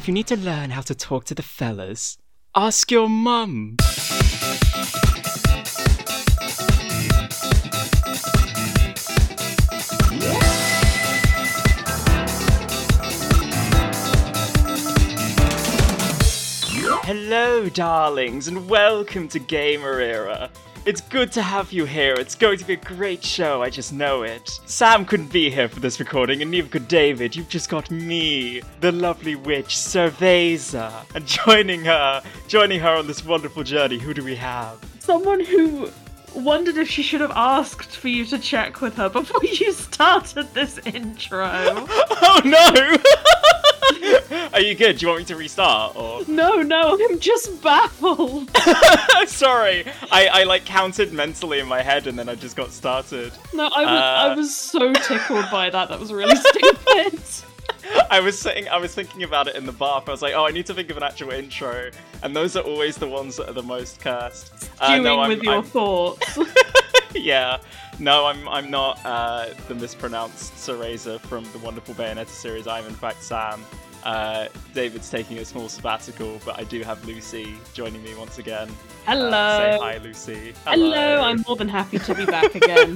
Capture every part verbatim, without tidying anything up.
you need to learn how to talk to the fellas, ask your mum. Hello, darlings, and welcome to Gamer Era. It's good to have you here. It's going to be a great show, I just know it. Sam couldn't be here for this recording, and neither could David. You've just got me, the lovely witch, Cerveza. And joining her, joining her on this wonderful journey, who do we have? Someone who wondered if she should have asked for you to check with her before you started this intro. Oh no! Are you good? Do you want me to restart? Or No, no, I'm just baffled. Sorry, I, I like counted mentally in my head and then I just got started. No, I was, Uh, I was so tickled by that. That was really stupid. I was sitting, I was thinking about it in the bath. I was like, oh, I need to think of an actual intro, and those are always the ones that are the most cursed. Uh, Stewing no, I'm, with your I'm- thoughts. yeah, no, I'm I'm not uh, the mispronounced Cereza from the wonderful Bayonetta series. I'm in fact Sam. Uh, David's taking a small sabbatical, but I do have Lucy joining me once again. Hello. Uh, say hi, Lucy. Hello, I'm more than happy to be back again.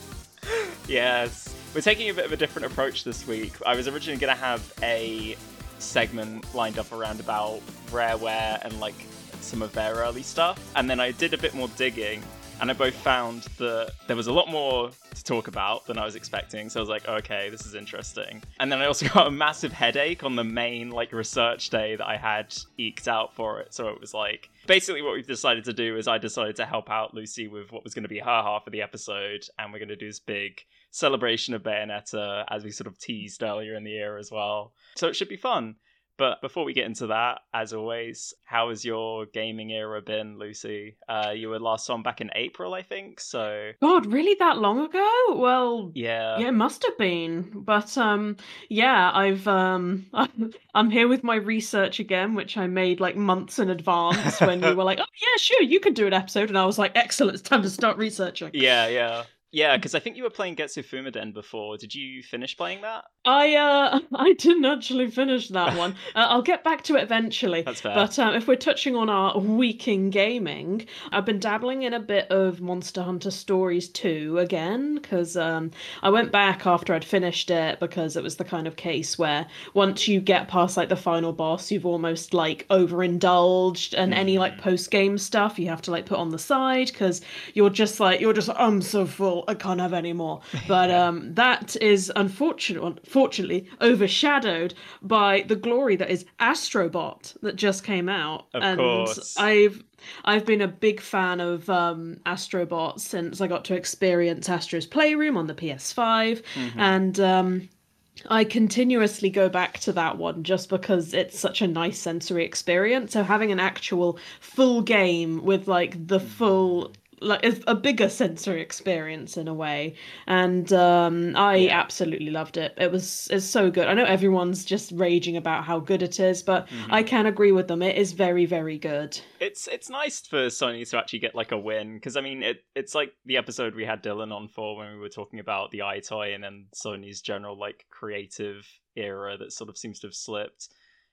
Yes. We're taking a bit of a different approach this week. I was originally going to have a segment lined up around about Rareware and like some of their early stuff. And then I did a bit more digging and I both found that there was a lot more to talk about than I was expecting. So I was like, okay, this is interesting. And then I also got a massive headache on the main like research day that I had eked out for it. So it was like, basically what we've decided to do is I decided to help out Lucy with what was going to be her half of the episode. And we're going to do this big celebration of Bayonetta, as we sort of teased earlier in the year as well. So it should be fun. But before we get into that, as always, how has your gaming era been, Lucy? Uh, you were last on back in April, I think, so God, really that long ago? Well, yeah. yeah, it must have been. But um, yeah, I've um, I'm here with my research again, which I made like months in advance when you were like, "Oh yeah, sure, you could do an episode," and I was like, "Excellent, it's time to start researching." Yeah, yeah. Yeah, because I think you were playing Getsu Fumaden before. Did you finish playing that? I uh, I didn't actually finish that one. Uh, I'll get back to it eventually. That's fair. But um, if we're touching on our week in gaming, I've been dabbling in a bit of Monster Hunter Stories two again, because um, I went back after I'd finished it because it was the kind of case where once you get past like the final boss, you've almost like overindulged, and any like post game stuff you have to like put on the side because you're just like you're just I'm so full, I can't have any more. But um, that is unfortunate, unfortunately overshadowed by the glory that is Astrobot that just came out. Of and course. I've I've been a big fan of um, Astrobot since I got to experience Astro's Playroom on the P S five, Mhm. and um, I continuously go back to that one just because it's such a nice sensory experience. So having an actual full game with like the full, like a a bigger sensory experience in a way, and um, I Yeah. absolutely loved it. It was it's so good. I know everyone's just raging about how good it is, but Mhm. I can agree with them. It is very, very good. It's it's nice for Sony to actually get like a win, because I mean it it's like the episode we had Dylan on for when we were talking about the iToy and then Sony's general like creative era that sort of seems to have slipped.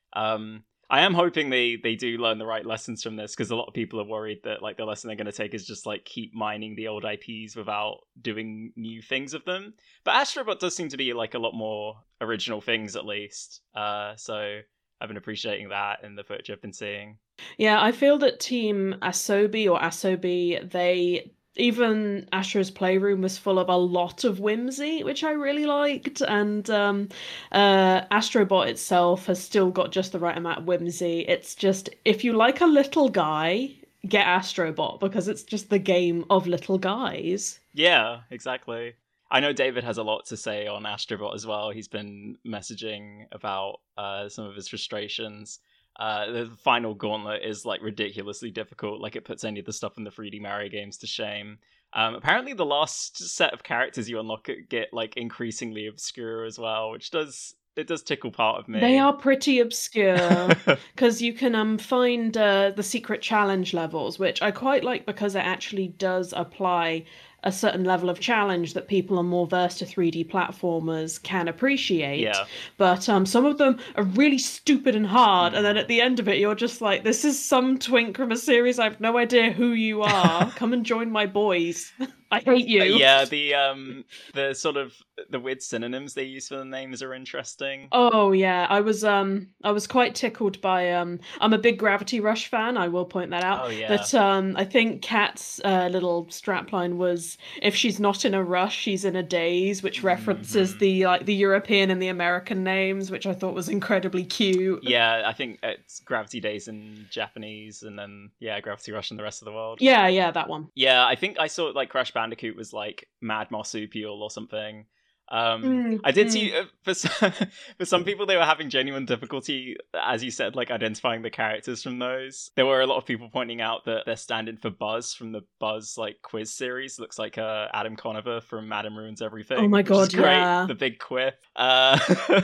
Um, I am hoping they they do learn the right lessons from this, because a lot of people are worried that like the lesson they're going to take is just like keep mining the old I Ps without doing new things of them. But Astrobot does seem to be like a lot more original things at least. Uh, so I've been appreciating that in the footage I've been seeing. Yeah, I feel that Team Asobi or Asobi, they even Astro's Playroom was full of a lot of whimsy, which I really liked, and um, uh, Astrobot itself has still got just the right amount of whimsy. It's just if you like a little guy, get Astrobot because it's just the game of little guys. Yeah, exactly. I know David has a lot to say on Astrobot as well. He's been messaging about uh, some of his frustrations. Uh, the final gauntlet is like ridiculously difficult. Like it puts any of the stuff in the three D Mario games to shame. Um, apparently, the last set of characters you unlock get like increasingly obscure as well, which does it does tickle part of me. They are pretty obscure because you can um find uh, the secret challenge levels, which I quite like because it actually does apply a certain level of challenge that people are more versed to three D platformers can appreciate. Yeah. But um, some of them are really stupid and hard, and then Mm. at the end of it, you're just like, this is some twink from a series. I have no idea who you are. Come and join my boys. I hate Uh, you. yeah, the um the sort of the weird synonyms they use for the names are interesting. Oh yeah, I was um I was quite tickled by um I'm a big Gravity Rush fan, I will point that out. Oh yeah. That um I think Kat's uh, little strapline was if she's not in a rush, she's in a daze, which references Mhm. the like the European and the American names, which I thought was incredibly cute. Yeah, I think it's Gravity Days in Japanese, and then yeah, Gravity Rush in the rest of the world. Yeah, yeah, that one. Yeah, I think I saw like Crash Bandicoot was like Mad Marsupial or something. Um, Mm, I did mm. see uh, for some, for some people they were having genuine difficulty, as you said, like identifying the characters from those. There were a lot of people pointing out that they're standing for Buzz from the Buzz like quiz series. Looks like uh, Adam Conover from Adam Ruins Everything. Oh my which is God, great. yeah. The big quiff. Uh,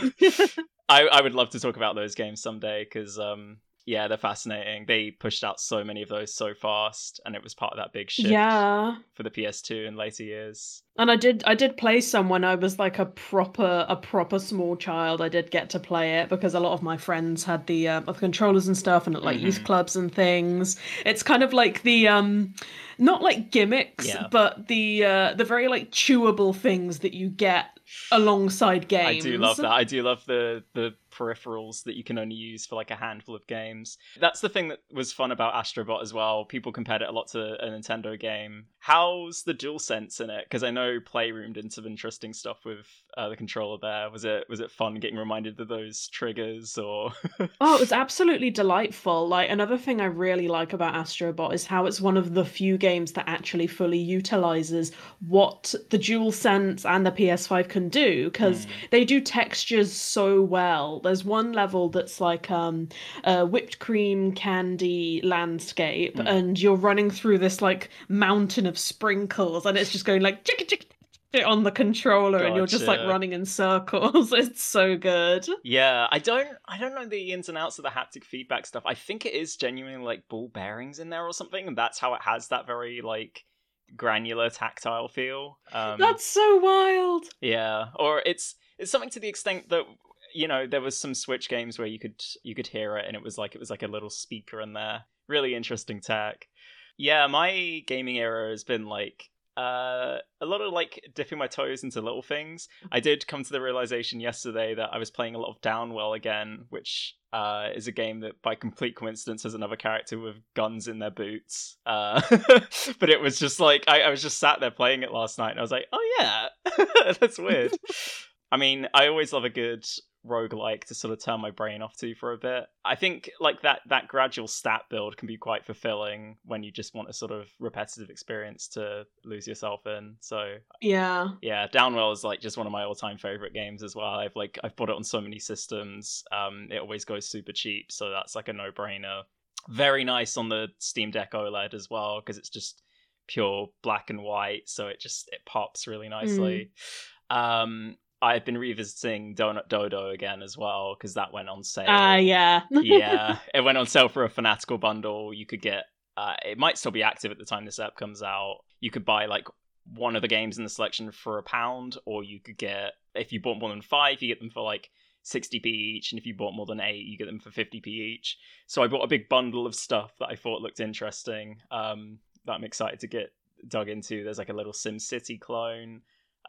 I I would love to talk about those games someday because um. Yeah, they're fascinating. They pushed out so many of those so fast, and it was part of that big shift Yeah. for the P S two in later years. And I did I did play some when I was like a proper a proper small child. I did get to play it because a lot of my friends had the uh, the controllers and stuff and at like youth Mhm. clubs and things. It's kind of like the um not like gimmicks, Yeah. but the uh the very like chewable things that you get alongside games. I do love that. I do love the the peripherals that you can only use for like a handful of games. That's the thing that was fun about Astrobot as well. People compared it a lot to a Nintendo game. How's the DualSense in it? Because I know Playroom did some interesting stuff with uh, the controller there. Was it was it fun getting reminded of those triggers or? Oh, it was absolutely delightful. Like another thing I really like about Astrobot is how it's one of the few games that actually fully utilizes what the DualSense and the P S five can do because Mm. they do textures so well. There's one level that's like um a whipped cream candy landscape Mm. and you're running through this like mountain of sprinkles and it's just going like chicka chicka chicka on the controller and you're just like Gotcha. running in circles. It's so good. Yeah, I don't I don't know the ins and outs of the haptic feedback stuff. I think it is genuinely like ball bearings in there or something, and that's how it has that very like granular tactile feel. Um That's so wild. yeah, or it's it's something to the extent that you know there was some Switch games where you could you could hear it and it was like it was like a little speaker in there. Really interesting tech. Yeah, my gaming era has been like uh, a lot of like dipping my toes into little things. I did come to the realization yesterday that I was playing a lot of Downwell again, which uh, is a game that by complete coincidence has another character with guns in their boots. Uh, but it was just like, I, I was just sat there playing it last night and I was like, oh yeah, that's weird. I mean, I always love a good roguelike to sort of turn my brain off to for a bit. I think like that that gradual stat build can be quite fulfilling when you just want a sort of repetitive experience to lose yourself in. So Yeah. yeah, Downwell is like just one of my all-time favorite games as well. I've like I've bought it on so many systems. Um it always goes super cheap, so that's like a no-brainer. Very nice on the Steam Deck OLED as well because it's just pure black and white, so it just it pops really nicely. Mm. Um I've been revisiting Donut Dodo again as well because that went on sale. Ah, uh, yeah. Yeah, it went on sale for a Fanatical bundle. You could get, uh, it might still be active at the time this app comes out. You could buy like one of the games in the selection for a pound, or you could get, if you bought more than five, you get them for like sixty p each, and if you bought more than eight, you get them for fifty p each. So I bought a big bundle of stuff that I thought looked interesting, um, that I'm excited to get dug into. There's like a little SimCity clone.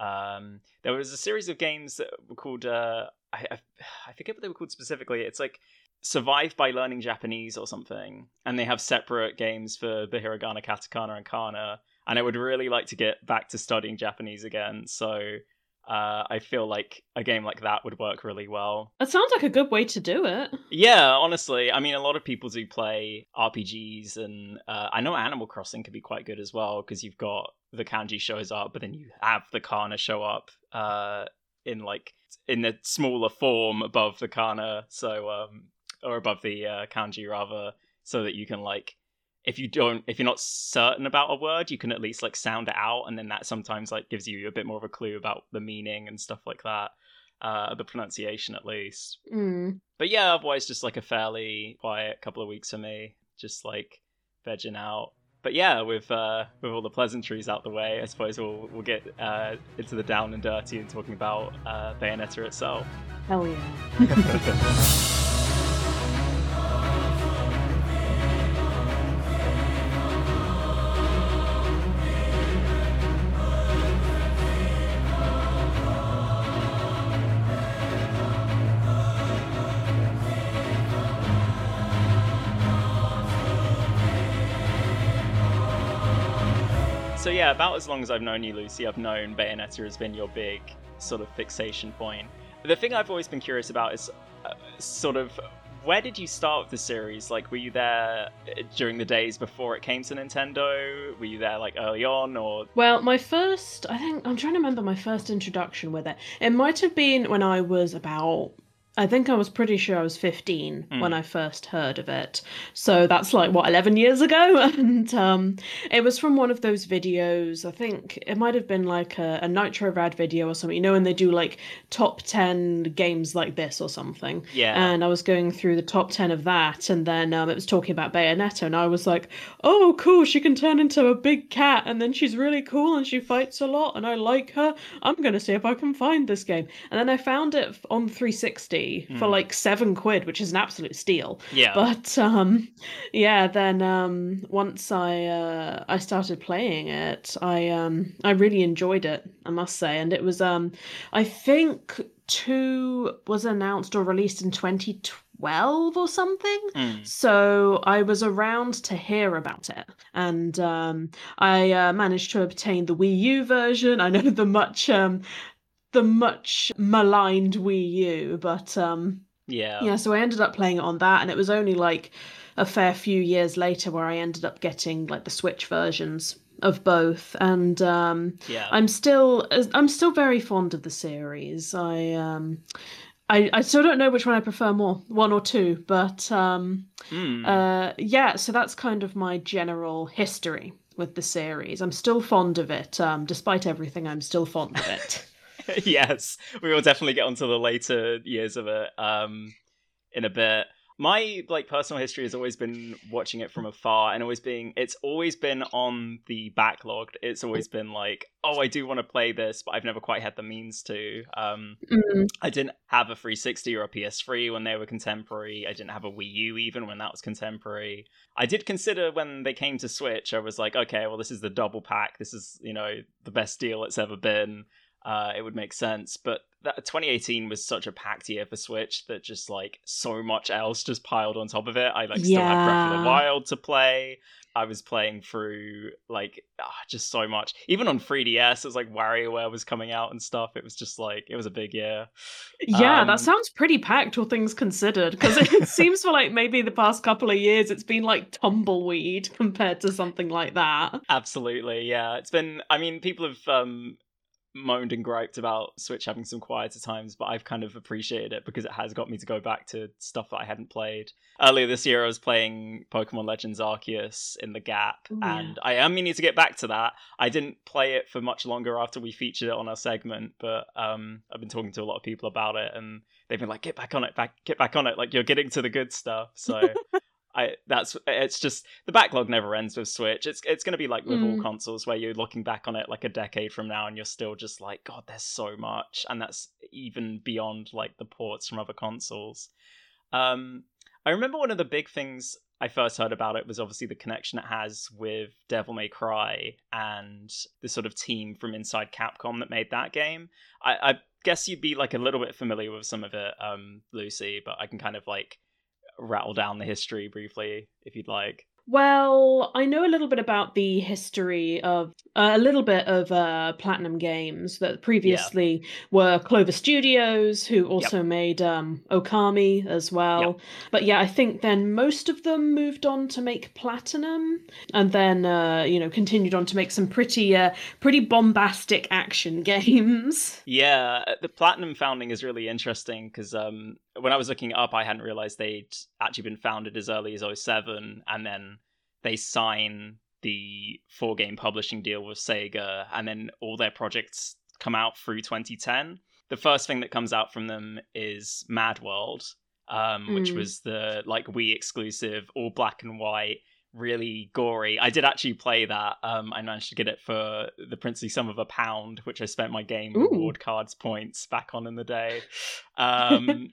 Um, there was a series of games that were called, uh, I, I, I forget what they were called specifically. It's like Survive by Learning Japanese or something. And they have separate games for the hiragana, katakana, and kana. And I would really like to get back to studying Japanese again. So uh, I feel like a game like that would work really well. That sounds like a good way to do it. Yeah, honestly. I mean, a lot of people do play R P Gs, and uh, I know Animal Crossing could be quite good as well, because you've got the kanji shows up, but then you have the kana show up uh, in like in the smaller form above the kana, so um, or above the uh, kanji rather, so that you can like, if you don't, if you're not certain about a word, you can at least like sound it out, and then that sometimes like gives you a bit more of a clue about the meaning and stuff like that, uh, the pronunciation at least. Mm. But yeah, otherwise just like a fairly quiet couple of weeks for me, just like vegging out. but yeah, with uh, with all the pleasantries out the way, I suppose we'll we'll get uh, into the down and dirty and talking about uh, Bayonetta itself. Hell yeah. So yeah, about as long as I've known you, Lucy, I've known Bayonetta has been your big sort of fixation point. The thing I've always been curious about is uh, sort of, where did you start with the series? Like, were you there during the days before it came to Nintendo? Were you there, like, early on, or...? Well, my first, I think, I'm trying to remember my first introduction with it. It might have been when I was about... I think I was pretty sure I was fifteen mm. when I first heard of it. So that's like, what, eleven years ago? And um, it was from one of those videos. I think it might have been like a, a Nitro Rad video or something. You know, when they do like top ten games like this or something. Yeah. And I was going through the top ten of that. And then um, it was talking about Bayonetta. And I was like, oh, cool. She can turn into a big cat. And then she's really cool and she fights a lot. And I like her. I'm going to see if I can find this game. And then I found it on three sixty. For like seven quid, which is an absolute steal. Yeah. But um, yeah, then um, once I uh, I started playing it, I um, I really enjoyed it, I must say. And it was um, I think two was announced or released in twenty twelve or something. Mm. So I was around to hear about it, and um, I uh, managed to obtain the Wii U version. I know the much um. the much maligned Wii U, but um yeah yeah so I ended up playing it on that, and it was only like a fair few years later where I ended up getting like the Switch versions of both, and um yeah I'm still I'm still very fond of the series. I um I, I still don't know which one I prefer more, one or two, but um mm. uh yeah so that's kind of my general history with the series. I'm still fond of it, um despite everything. I'm still fond of it. Yes, we will definitely get onto the later years of it um, in a bit. My like personal history has always been watching it from afar, and always being it's always been on the backlog. It's always been like, oh, I do want to play this, but I've never quite had the means to. Um, mm. I didn't have a three sixty or a P S three when they were contemporary. I didn't have a Wii U even when that was contemporary. I did consider when they came to Switch, I was like, okay, well, this is the double pack. This is, you know, the best deal it's ever been. Uh, it would make sense, but that twenty eighteen was such a packed year for Switch that just like so much else just piled on top of it. I like still yeah. had Breath of the Wild to play. I was playing through like ah, just so much. Even on three D S, it was like WarioWare was coming out and stuff. It was just like it was a big year. Yeah, um, that sounds pretty packed, all things considered, because it seems for like maybe the past couple of years it's been like tumbleweed compared to something like that. Absolutely, yeah. It's been. I mean, people have. Um, moaned and griped about Switch having some quieter times, but I've kind of appreciated it because it has got me to go back to stuff that I hadn't played. Earlier this year I was playing Pokemon Legends Arceus in the gap, Ooh, and I am meaning to get back to that. I didn't play it for much longer after we featured it on our segment, but um, I've been talking to a lot of people about it, and they've been like, get back on it, back, get back on it, like you're getting to the good stuff, so... I that's it's just the backlog never ends with Switch. It's it's going to be like with mm. all consoles where you're looking back on it like a decade from now and you're still just like, God, there's so much, and that's even beyond like the ports from other consoles. Um, I remember one of the big things I first heard about it was obviously the connection it has with Devil May Cry and the sort of team from inside Capcom that made that game. I, I guess you'd be like a little bit familiar with some of it, um, Lucy, but I can kind of like rattle down the history briefly if you'd like. Well, I know a little bit about the history of uh, a little bit of uh, Platinum Games that previously yeah. were Clover Studios, who also yep. made um, Okami as well. Yep. But yeah, I think then most of them moved on to make Platinum, and then uh, you know continued on to make some pretty uh, pretty bombastic action games. Yeah, the Platinum founding is really interesting because um, when I was looking it up, I hadn't realized they'd actually been founded as early as oh seven, and then they sign the four-game publishing deal with Sega, and then all their projects come out through twenty ten. The first thing that comes out from them is Mad World, um, mm. which was the like Wii exclusive, all black and white, really gory. I did actually play that. Um, I managed to get it for the princely sum of a pound, which I spent my game Ooh. reward cards points back on in the day. Um,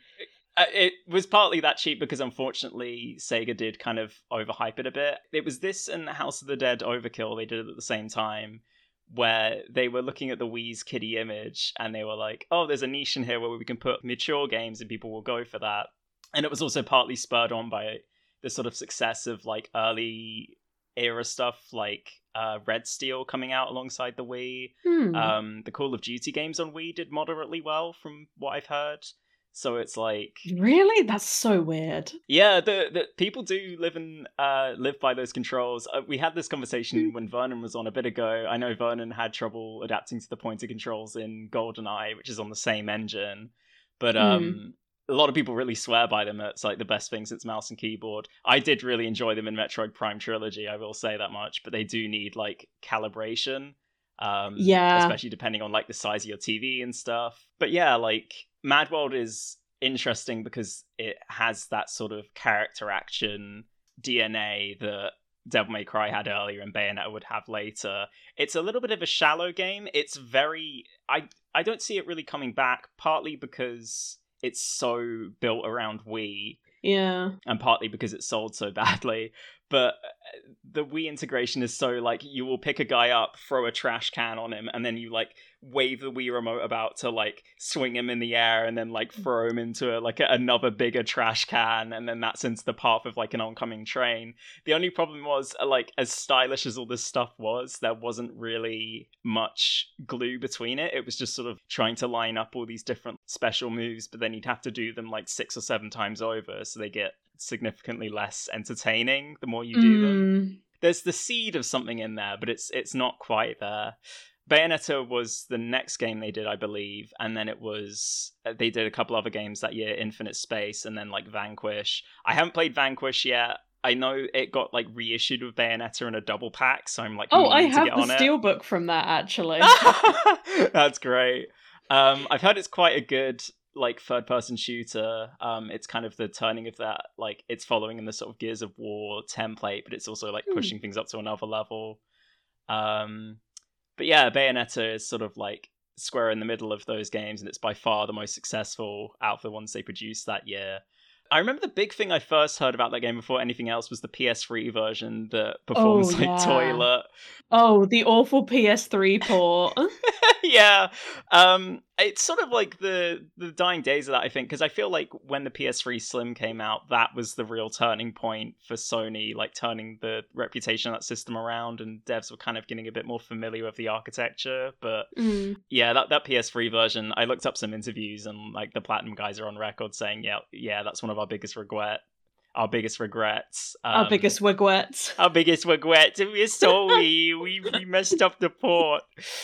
it was partly that cheap because unfortunately Sega did kind of overhype it a bit. It was this and House of the Dead Overkill they did it at the same time, where they were looking at the Wii's kiddie image and they were like, oh, there's a niche in here where we can put mature games and people will go for that. And it was also partly spurred on by the sort of success of like early era stuff like uh, Red Steel coming out alongside the Wii. Hmm. Um, the Call of Duty games on Wii did moderately well from what I've heard. So it's like, really, that's so weird. Yeah, the, the people do live and uh, live by those controls. Uh, we had this conversation when Vernon was on a bit ago. I know Vernon had trouble adapting to the pointer controls in GoldenEye, which is on the same engine, but um. Mm. A lot of people really swear by them. It's like the best thing since mouse and keyboard. I did really enjoy them in Metroid Prime Trilogy, I will say that much, but they do need like calibration. Um, yeah. Especially depending on like the size of your T V and stuff. But yeah, like Mad World is interesting because it has that sort of character action D N A that Devil May Cry had earlier and Bayonetta would have later. It's a little bit of a shallow game. It's very... I, I don't see it really coming back, partly because it's so built around Wii. Yeah. And partly because it sold so badly. But the Wii integration is so, like, you will pick a guy up, throw a trash can on him, and then you, like, wave the Wii remote about to, like, swing him in the air and then, like, throw him into, a, like, a, another bigger trash can, and then that's into the path of, like, an oncoming train. The only problem was, like, as stylish as all this stuff was, there wasn't really much glue between it. It was just sort of trying to line up all these different special moves, but then you'd have to do them, like, six or seven times over, so they get significantly less entertaining the more you do mm. them. There's the seed of something in there, but it's it's not quite there. Bayonetta was the next game they did, I believe, and then it was they did a couple other games that year, Infinite Space, and then like Vanquish. I haven't played Vanquish yet. I know it got like reissued with Bayonetta in a double pack, so I'm like, oh, I to have get the on steelbook from that actually. That's great. Um, I've heard it's quite a good like third person shooter. Um it's kind of the turning of that, like it's following in the sort of Gears of War template, but it's also like pushing mm. things up to another level. Um but yeah, Bayonetta is sort of like square in the middle of those games, and it's by far the most successful out of the ones they produced that year. I remember the big thing I first heard about that game before anything else was the P S three version that performs oh, like yeah. toilet. Oh, the awful P S three port. Yeah. Um, it's sort of like the, the dying days of that, I think, because I feel like when the P S three Slim came out, that was the real turning point for Sony, like turning the reputation of that system around, and devs were kind of getting a bit more familiar with the architecture. But mm. yeah, that, that P S three version, I looked up some interviews, and like the Platinum guys are on record saying, yeah, yeah, that's one of our biggest regret. Our biggest regrets. Um, our biggest regrets. Our biggest regrets. We're sorry. we we messed up the port.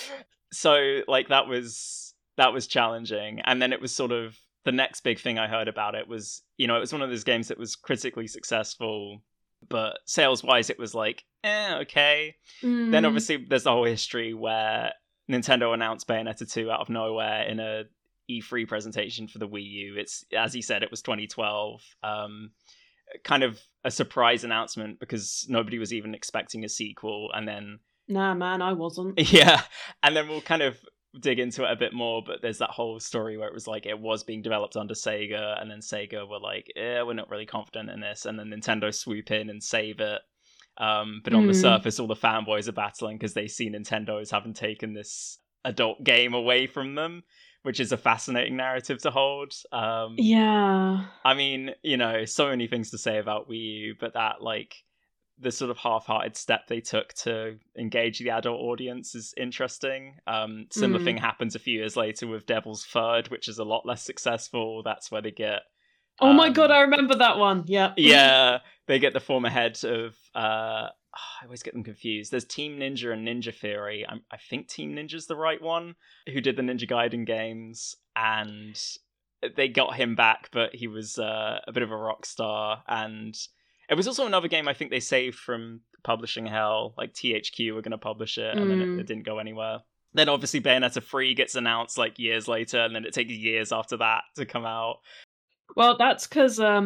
So like that was that was challenging. And then it was sort of the next big thing I heard about it was, you know, it was one of those games that was critically successful, but sales wise it was like, eh, okay. Mm. Then obviously there's the whole history where Nintendo announced Bayonetta two out of nowhere in a E three presentation for the Wii U. It's, as he said, it was twenty twelve. Um, kind of a surprise announcement because nobody was even expecting a sequel, and then nah man I wasn't yeah and then we'll kind of dig into it a bit more, but there's that whole story where it was like it was being developed under Sega, and then Sega were like, yeah, we're not really confident in this, and then Nintendo swoop in and save it. Um but on mm. the surface all the fanboys are battling because they see Nintendo as having taken this adult game away from them, which is a fascinating narrative to hold. Um, yeah. I mean, you know, so many things to say about Wii U, but that, like, the sort of half-hearted step they took to engage the adult audience is interesting. Um, similar mm. thing happens a few years later with Devil's Third, which is a lot less successful. That's where they get... Oh um, my god, I remember that one. Yeah. Yeah, they get the former head of... Uh, I always get them confused. There's Team Ninja and Ninja Theory. I'm, I think Team Ninja's the right one, who did the Ninja Gaiden games, and they got him back, but he was uh, a bit of a rock star. And it was also another game I think they saved from publishing hell, like T H Q were going to publish it, and mm. then it, it didn't go anywhere. Then obviously Bayonetta three gets announced like years later, and then it takes years after that to come out. Well, that's because... um.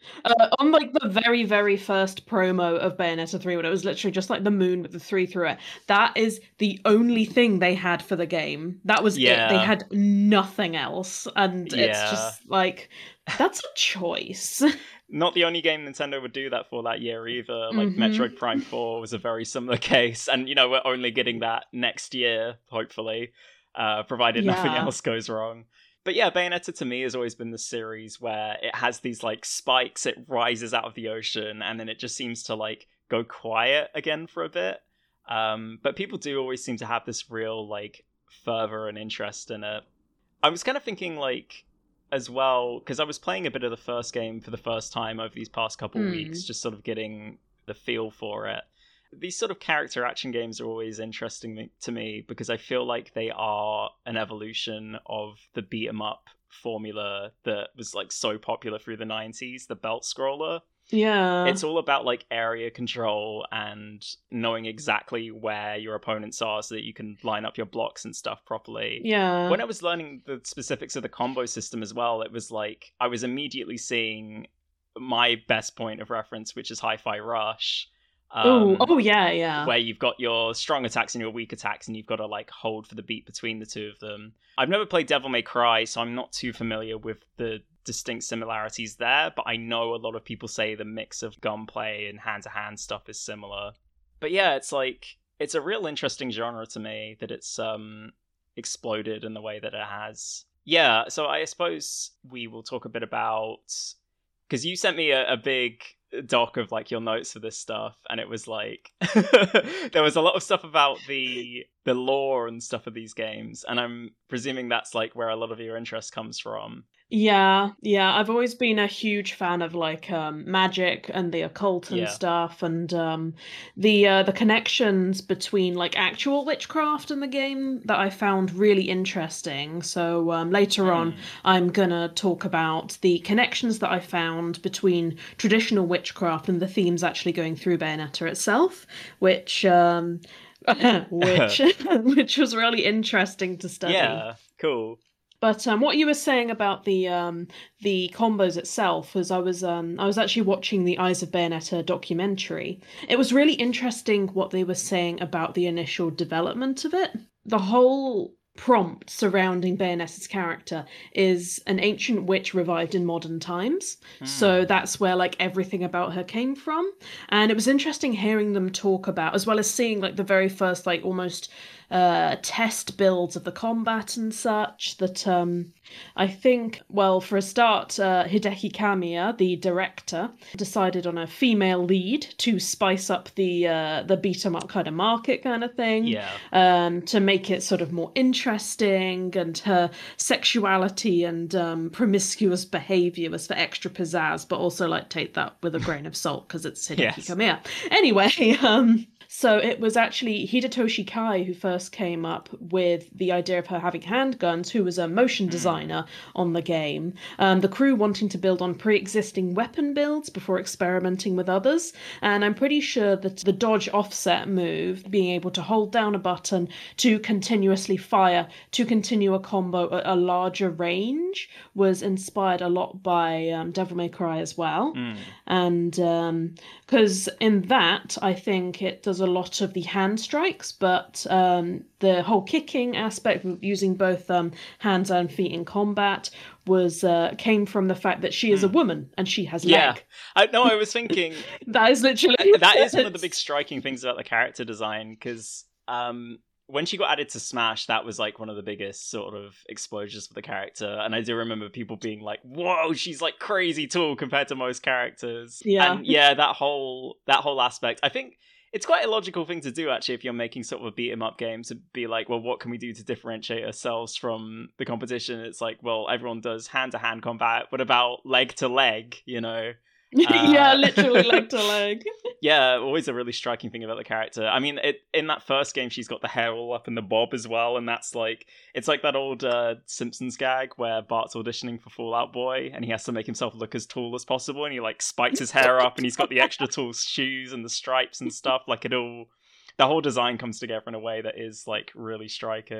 Uh, on like the very, very first promo of Bayonetta three, when it was literally just like the moon with the three through it, that is the only thing they had for the game. That was it. They Yeah, had nothing else. And it's yeah. just like, that's a choice. Not the only game Nintendo would do that for that year either. Like hmm Metroid Prime four was a very similar case. And, you know, we're only getting that next year, hopefully, uh, provided nothing Yeah. else goes wrong. But yeah, Bayonetta to me has always been the series where it has these like spikes, it rises out of the ocean, and then it just seems to like go quiet again for a bit. Um, but people do always seem to have this real like fervor and interest in it. I was kind of thinking like as well, because I was playing a bit of the first game for the first time over these past couple weeks, Mm. just sort of getting the feel for it. These sort of character action games are always interesting me- to me because I feel like they are an evolution of the beat 'em up formula that was like so popular through the nineties, the belt scroller. Yeah. It's all about like area control and knowing exactly where your opponents are so that you can line up your blocks and stuff properly. Yeah. When I was learning the specifics of the combo system as well, it was like I was immediately seeing my best point of reference, which is Hi-Fi Rush. Oh, Um, oh yeah, yeah. where you've got your strong attacks and your weak attacks, and you've got to like hold for the beat between the two of them. I've never played Devil May Cry, so I'm not too familiar with the distinct similarities there, but I know a lot of people say the mix of gunplay and hand-to-hand stuff is similar. But yeah, it's like it's a real interesting genre to me that it's um exploded in the way that it has. Yeah, so I suppose we will talk a bit about, because you sent me a, a big doc of like your notes for this stuff, and it was like there was a lot of stuff about the the lore and stuff of these games, and I'm presuming that's like where a lot of your interest comes from. Yeah, yeah. I've always been a huge fan of like um magic and the occult and Yeah. stuff, and um the uh the connections between like actual witchcraft in the game that I found really interesting. So um later on Mm. I'm gonna talk about the connections that I found between traditional witchcraft and the themes actually going through Bayonetta itself, which um which which was really interesting to study. Yeah, cool. But um, what you were saying about the um, the combos itself was I was um, I was actually watching the Eyes of Bayonetta documentary. It was really interesting what they were saying about the initial development of it. The whole prompt surrounding Bayonetta's character is an ancient witch revived in modern times. So Hmm. that's where like everything about her came from. And it was interesting hearing them talk about, as well as seeing like the very first like almost uh test builds of the combat and such, that um I think, well, for a start, uh, Hideki Kamiya, the director, decided on a female lead to spice up the uh, the beat 'em up kind of market kind of thing, Yeah. um, to make it sort of more interesting, and her sexuality and um, promiscuous behavior was for extra pizzazz, but also like take that with a grain of salt because it's Hideki Yes. Kamiya. Anyway, um, so it was actually Hidetoshi Kai who first came up with the idea of her having handguns, who was a motion designer on the game. Um, the crew wanting to build on pre-existing weapon builds before experimenting with others. And I'm pretty sure that the dodge offset move, being able to hold down a button to continuously fire, to continue a combo at a larger range, was inspired a lot by um, Devil May Cry as well. Mm. And um, because in that, I think it does a lot of the hand strikes, but um, the whole kicking aspect of using both um, hands and feet in combat was uh, came from the fact that she is a Hmm. woman and she has Yeah. leg. I no, I was thinking That is literally that is one of the it. big striking things about the character design, because um when she got added to Smash, that was like one of the biggest sort of exposures for the character, and I do remember people being like, "Whoa, she's like crazy tall compared to most characters." Yeah. And yeah, that whole that whole aspect, I think it's quite a logical thing to do actually if you're making sort of a beat 'em up game, to be like, well, what can we do to differentiate ourselves from the competition? It's like, well, everyone does hand to hand combat. What about leg to leg? You know. Yeah, Uh, literally leg to leg. Yeah, always a really striking thing about the character. I mean, it, in that first game, she's got the hair all up in the bob as well, and that's like, it's like that old uh, Simpsons gag where Bart's auditioning for Fallout Boy, and he has to make himself look as tall as possible, and he like spikes his hair up, and he's got the extra tall shoes and the stripes and stuff. Like it all, the whole design comes together in a way that is like really striking.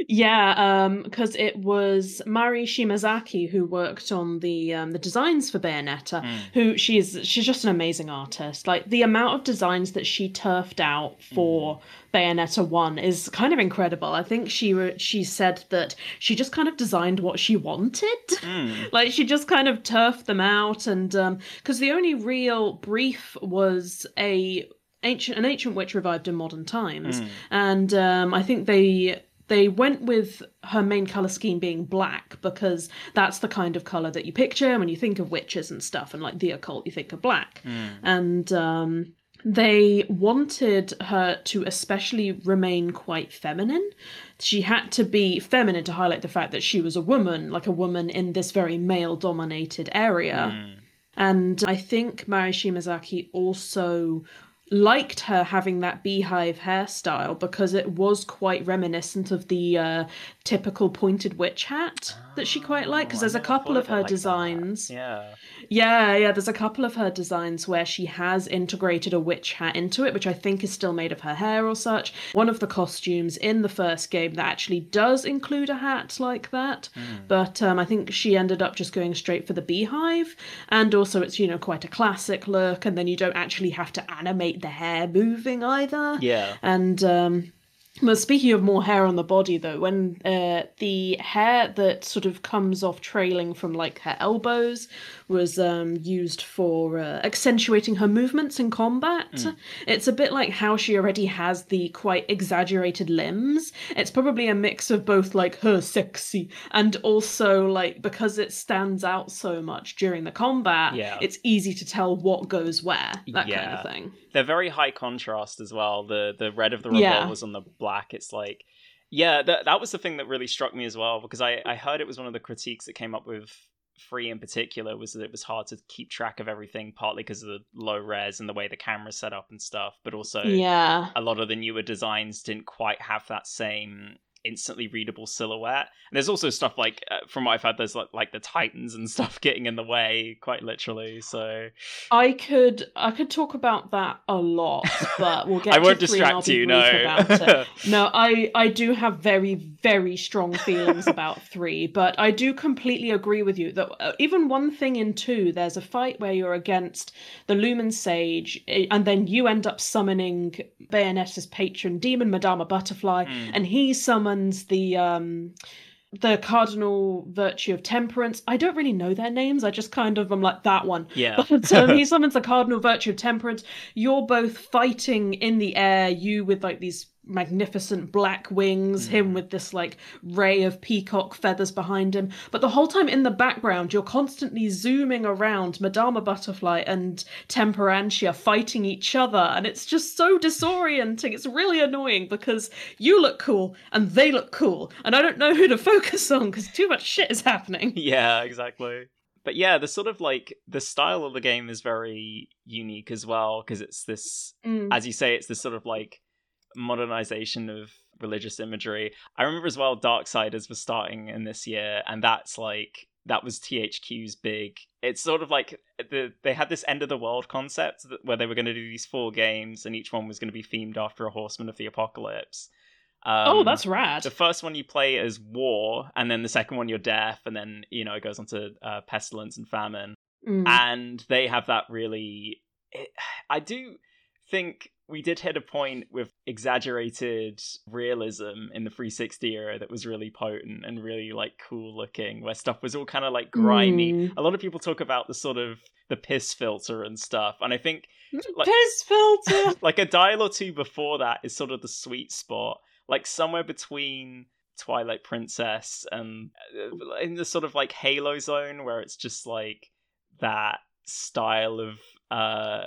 Yeah, um, because it was Mari Shimazaki who worked on the um, the designs for Bayonetta. Mm. Who she's she's just an amazing artist. Like the amount of designs that she turfed out Mm. for Bayonetta one is kind of incredible. I think she re- she said that she just kind of designed what she wanted. Mm. Like she just kind of turfed them out, and um, because the only real brief was a ancient an ancient witch revived in modern times, Mm. and um, I think they they went with her main color scheme being black because that's the kind of color that you picture when you think of witches and stuff, and like the occult, you think of black. Mm. And um, they wanted her to especially remain quite feminine. She had to be feminine to highlight the fact that she was a woman, like a woman in this very male dominated area. Mm. And I think Mari Shimazaki also liked her having that beehive hairstyle because it was quite reminiscent of the uh, typical pointed witch hat that she quite liked. Because Oh, I there's a never couple thought of of it her like that. designs. Yeah. Yeah, yeah, there's a couple of her designs where she has integrated a witch hat into it, which I think is still made of her hair or such. One of the costumes in the first game that actually does include a hat like that, Mm. but um, I think she ended up just going straight for the beehive. And also, it's, you know, quite a classic look, and then you don't actually have to animate the hair moving either. Yeah. And um, well, speaking of more hair on the body, though, when uh, the hair that sort of comes off trailing from like her elbows was um, used for uh, accentuating her movements in combat, Mm. it's a bit like how she already has the quite exaggerated limbs. It's probably a mix of both like her sexy and also like because it stands out so much during the combat, Yeah. it's easy to tell what goes where, that kind of Yeah. thing. They're very high contrast as well. The the red of the Yeah. revolvers on the black. It's like, yeah, that that was the thing that really struck me as well, because I I heard it was one of the critiques that came up with Free in particular was that it was hard to keep track of everything, partly because of the low res and the way the camera's set up and stuff, but also Yeah. a lot of the newer designs didn't quite have that same instantly readable silhouette. And there's also stuff like, uh, from what I've heard, there's like, like the Titans and stuff getting in the way, quite literally. So I could I could talk about that a lot, but we'll get I won't to three and I'll distract be you. brief No, about it. No, I I do have very very strong feelings about three, but I do completely agree with you that uh, even one thing in two, there's a fight where you're against the Lumen Sage, eh, and then you end up summoning Bayonetta's patron demon, Madama Butterfly, Mm. and he summons the um the cardinal virtue of temperance. I don't really know their names. I just kind of am like that one. Yeah. But um, he summons the cardinal virtue of temperance. You're both fighting in the air. You with like these magnificent black wings, Mm. him with this like ray of peacock feathers behind him. But the whole time in the background, you're constantly zooming around Madama Butterfly and Temperantia fighting each other, and it's just so disorienting. It's really annoying because you look cool and they look cool, and I don't know who to focus on because too much shit is happening. Yeah, exactly. But yeah, the sort of like the style of the game is very unique as well, because it's this, Mm. as you say, it's this sort of like modernization of religious imagery. I remember as well Darksiders was starting in this year, and that's like that was T H Q's big. It's sort of like the they had this end of the world concept that, where they were going to do these four games, and each one was going to be themed after a horseman of the apocalypse. Um, Oh, that's rad. the first one you play as war, and then the second one you're death, and then, you know, it goes on to uh, pestilence and famine. Mm. And they have that really. It, I do think we did hit a point with exaggerated realism in the three sixty era that was really potent and really like cool looking, where stuff was all kind of like grimy. Mm. A lot of people talk about the sort of the piss filter and stuff, and I think like, Piss filter. like a dial or two before that is sort of the sweet spot, like somewhere between Twilight Princess and uh, in the sort of like Halo zone, where it's just like that style of uh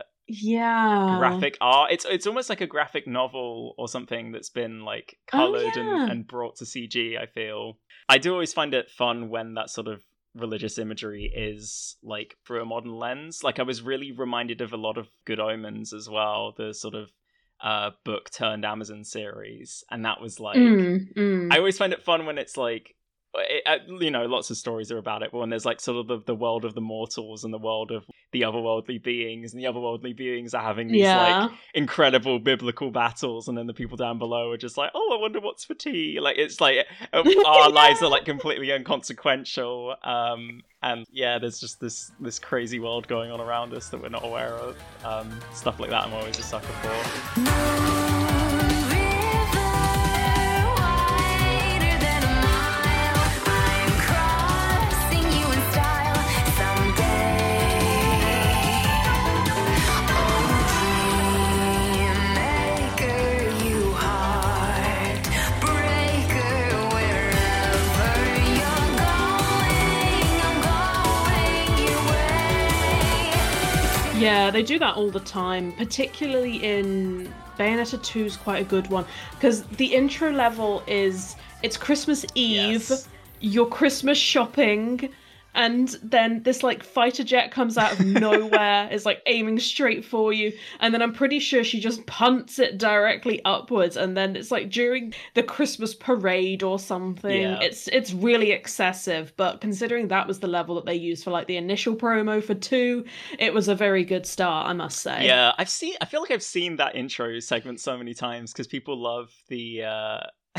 Yeah. graphic art. It's it's almost like a graphic novel or something that's been like Oh, colored yeah. and, and brought to C G, I feel. I do always find it fun when that sort of religious imagery is like through a modern lens. Like I was really reminded of a lot of Good Omens as well, the sort of uh book turned Amazon series, and that was like Mm, mm. I always find it fun when it's like it, you know, lots of stories are about it, but when there's like sort of the, the world of the mortals and the world of the otherworldly beings, and the otherworldly beings are having these Yeah. like incredible biblical battles, and then the people down below are just like, oh, I wonder what's for tea. Like, it's like our lives are like completely inconsequential. Um, and yeah, there's just this this crazy world going on around us that we're not aware of. Um, stuff like that I'm always a sucker for. Yeah, they do that all the time, particularly in Bayonetta two is quite a good one, because the intro level is, it's Christmas Eve, Yes. you're Christmas shopping, and then this like fighter jet comes out of nowhere, is like aiming straight for you, and then I'm pretty sure she just punts it directly upwards, and then it's like during the Christmas parade or something. Yeah. It's it's really excessive, but considering that was the level that they used for like the initial promo for two, it was a very good start, I must say. Yeah, I've seen. I feel like I've seen that intro segment so many times because people love the uh,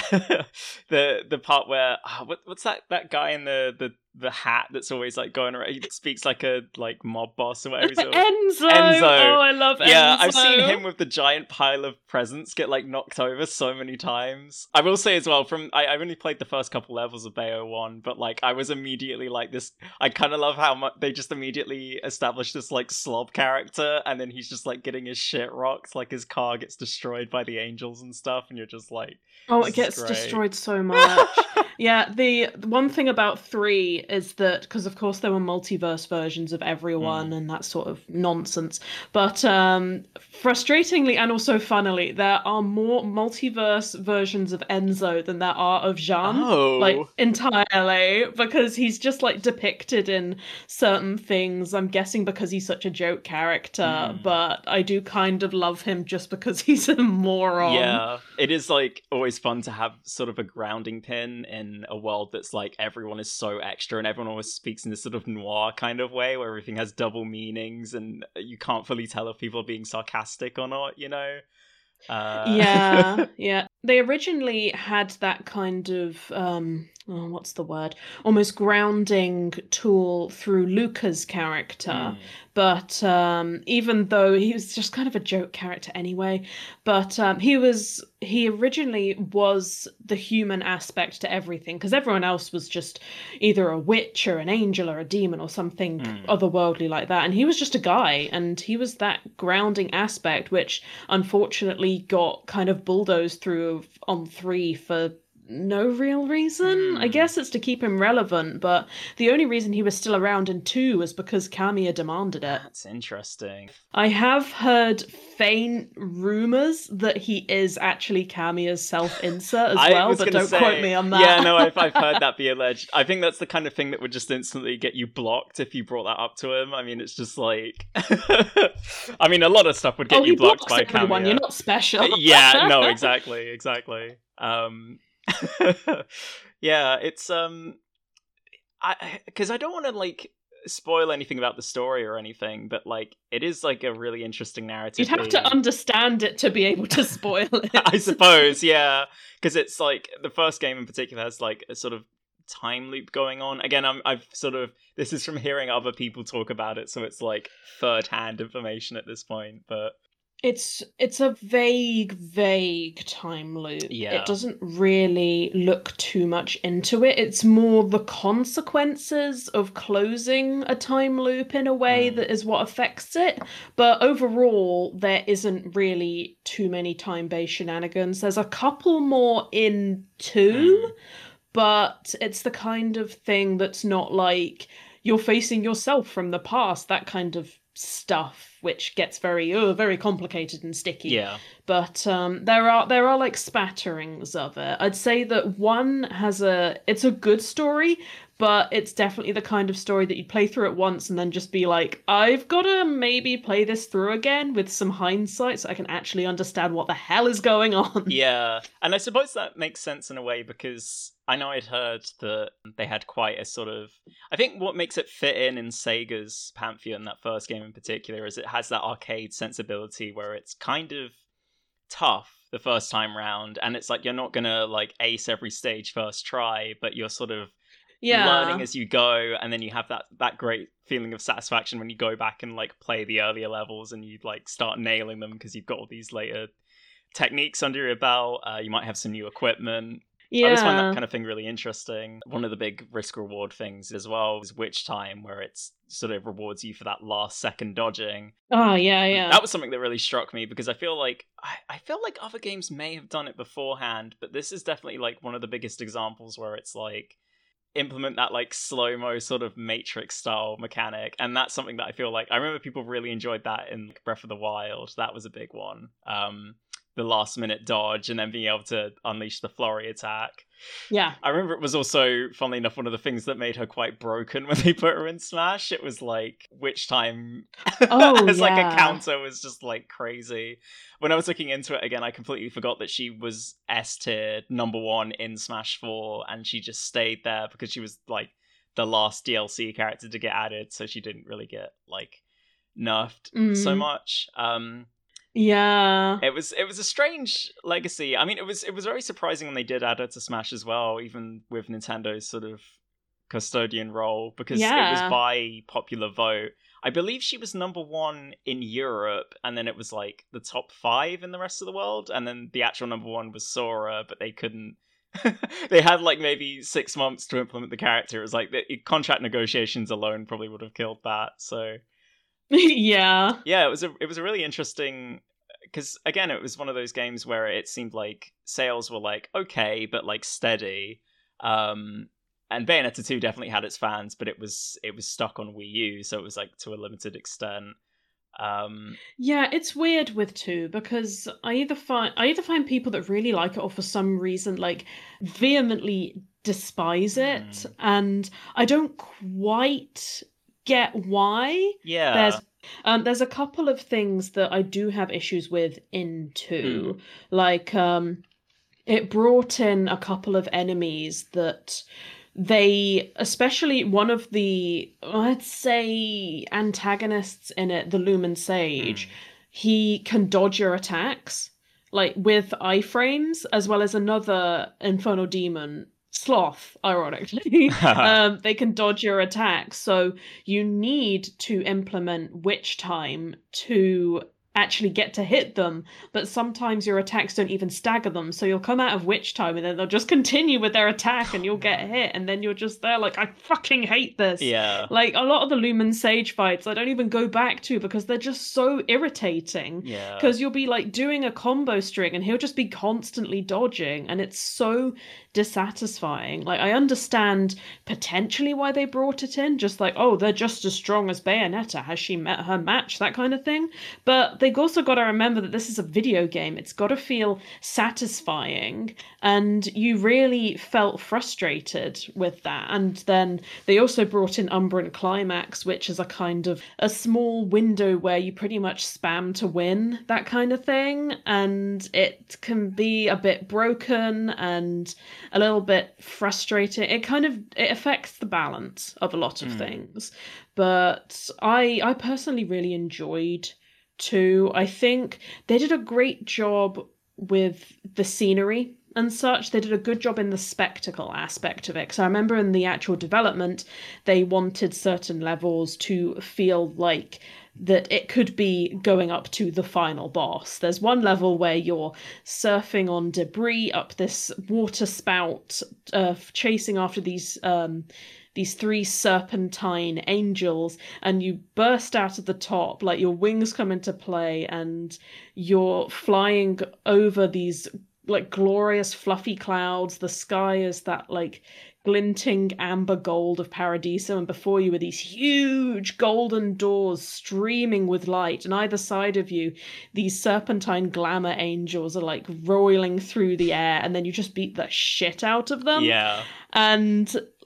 the the part where oh, what, what's that that guy in the the the hat that's always like going around. He speaks like a like mob boss or whatever. He's always... Enzo! Enzo. Oh, I love Enzo. Yeah, I've seen him with the giant pile of presents get like knocked over so many times. I will say as well, from I, I've only played the first couple levels of Bayo one, but like I was immediately like this. I kind of love how much they just immediately established this like slob character, and then he's just like getting his shit rocked, like his car gets destroyed by the angels and stuff, and you're just like, oh, this it gets is great. destroyed so much. Yeah, the, the one thing about three is that, because of course there were multiverse versions of everyone Mm. and that sort of nonsense, but um, frustratingly and also funnily, there are more multiverse versions of Enzo than there are of Jean. Oh. Like, entirely, because he's just like depicted in certain things, I'm guessing because he's such a joke character, Mm. but I do kind of love him just because he's a moron. Yeah, it is like always fun to have sort of a grounding pin in a world that's like everyone is so extra and everyone always speaks in this sort of noir kind of way where everything has double meanings and you can't fully tell if people are being sarcastic or not, you know? Uh... Yeah, yeah. They originally had that kind of, um, oh, what's the word? Almost grounding tool through Luca's character. Mm. But um, even though he was just kind of a joke character anyway, but um, he was, he originally was the human aspect to everything, because everyone else was just either a witch or an angel or a demon or something Mm. otherworldly like that. And he was just a guy, and he was that grounding aspect, which unfortunately got kind of bulldozed through on three for no real reason. Hmm. I guess it's to keep him relevant, but the only reason he was still around in two was because Kamiya demanded it. That's interesting. I have heard faint rumors that he is actually Kamiya's self-insert as I well, was but gonna don't say, quote me on that. Yeah, no, I've, I've heard that be alleged. I think that's the kind of thing that would just instantly get you blocked if you brought that up to him. I mean, it's just like... I mean, a lot of stuff would get oh, you he blocked blocks by everyone. Kamiya. You're not special. Yeah, no, exactly, exactly. Um, yeah, it's um, I because I don't want to like spoil anything about the story or anything, but like it is like a really interesting narrative. You'd have to understand it to be able to spoil it. I suppose, yeah, because it's like the first game in particular has like a sort of time loop going on. Again, I'm I've sort of this is from hearing other people talk about it, so it's like third hand information at this point, but. It's it's a vague, vague time loop. Yeah. It doesn't really look too much into it. It's more the consequences of closing a time loop in a way Mm. that is what affects it. But overall, there isn't really too many time-based shenanigans. There's a couple more in two, Mm. but it's the kind of thing that's not like you're facing yourself from the past, that kind of stuff, which gets very oh, very complicated and sticky. Yeah. But um there are there are like spatterings of it. I'd say that one has a it's a good story, but it's definitely the kind of story that you'd play through it once and then just be like, I've got to maybe play this through again with some hindsight so I can actually understand what the hell is going on. Yeah, and I suppose that makes sense in a way because I know I'd heard that they had quite a sort of... I think what makes it fit in in Sega's Pantheon, that first game in particular, is it has that arcade sensibility where it's kind of tough the first time round, and it's like you're not gonna like ace every stage first try, but you're sort of Yeah. learning as you go, and then you have that that great feeling of satisfaction when you go back and like play the earlier levels and you like start nailing them because you've got all these later techniques under your belt. Uh, you might have some new equipment. Yeah. I always find that kind of thing really interesting. One of the big risk reward things as well is Witch Time, where it's sort of rewards you for that last second dodging. Oh, yeah, yeah. That was something that really struck me because I feel like I, I feel like other games may have done it beforehand, but this is definitely like one of the biggest examples where it's like implement that like slow-mo sort of Matrix style mechanic, and that's something that I feel like I remember people really enjoyed that in like, Breath of the Wild. That was a big one. Um the last minute dodge and then being able to unleash the flurry attack. Yeah. I remember it was also, funnily enough, one of the things that made her quite broken when they put her in Smash. It was like Witch Time Oh, as like yeah. a counter was just like crazy. When I was looking into it again, I completely forgot that she was S tier number one in Smash four, and she just stayed there because she was like the last D L C character to get added, so she didn't really get like nerfed Mm. so much. Um Yeah. It was it was a strange legacy. I mean, it was it was very surprising when they did add her to Smash as well, even with Nintendo's sort of custodian role, because it was Yeah. by popular vote. I believe she was number one in Europe, and then it was like the top five in the rest of the world, and then the actual number one was Sora, but they couldn't. They had like maybe six months to implement the character. It was like the contract negotiations alone probably would have killed that. So. Yeah. Yeah, it was a it was a really interesting, because again, it was one of those games where it seemed like sales were like okay, but like steady. Um, and Bayonetta two definitely had its fans, but it was it was stuck on Wii U, so it was like to a limited extent. Um, Yeah, it's weird with two because I either find I either find people that really like it or for some reason like vehemently despise it, Hmm. and I don't quite get why. yeah, There's um there's a couple of things that I do have issues with in two. Like um it brought in a couple of enemies that they, especially one of the, let's say, antagonists in it, the Lumen Sage, Hmm. he can dodge your attacks, like with iframes, as well as another Infernal Demon, Sloth, ironically. um, they can dodge your attacks, so you need to implement Witch Time to actually get to hit them, but sometimes your attacks don't even stagger them, so you'll come out of Witch Time and then they'll just continue with their attack and you'll get hit, and then you're just there like, I fucking hate this. yeah, Like, a lot of the Lumen Sage fights I don't even go back to because they're just so irritating. yeah, Because you'll be like doing a combo string and he'll just be constantly dodging, and it's so dissatisfying. Like, I understand potentially why they brought it in, just like, oh, they're just as strong as Bayonetta, has she met her match, that kind of thing. But they've also got to remember that this is a video game. It's got to feel satisfying, and you really felt frustrated with that. And then they also brought in Umbran Climax, which is a kind of a small window where you pretty much spam to win, that kind of thing, and it can be a bit broken and a little bit frustrating. It kind of it affects the balance of a lot of Mm. things. But I I personally really enjoyed two. I think they did a great job with the scenery and such. They did a good job in the spectacle aspect of it. Because I remember in the actual development, they wanted certain levels to feel like that it could be going up to the final boss. There's one level where you're surfing on debris up this water spout, uh, chasing after these um, these three serpentine angels, and you burst out of the top, like your wings come into play, and you're flying over these like glorious fluffy clouds. The sky is that like glinting amber gold of Paradiso, and before you are these huge golden doors streaming with light, and either side of you these serpentine glamour angels are like roiling through the air, and then you just beat the shit out of them. yeah. And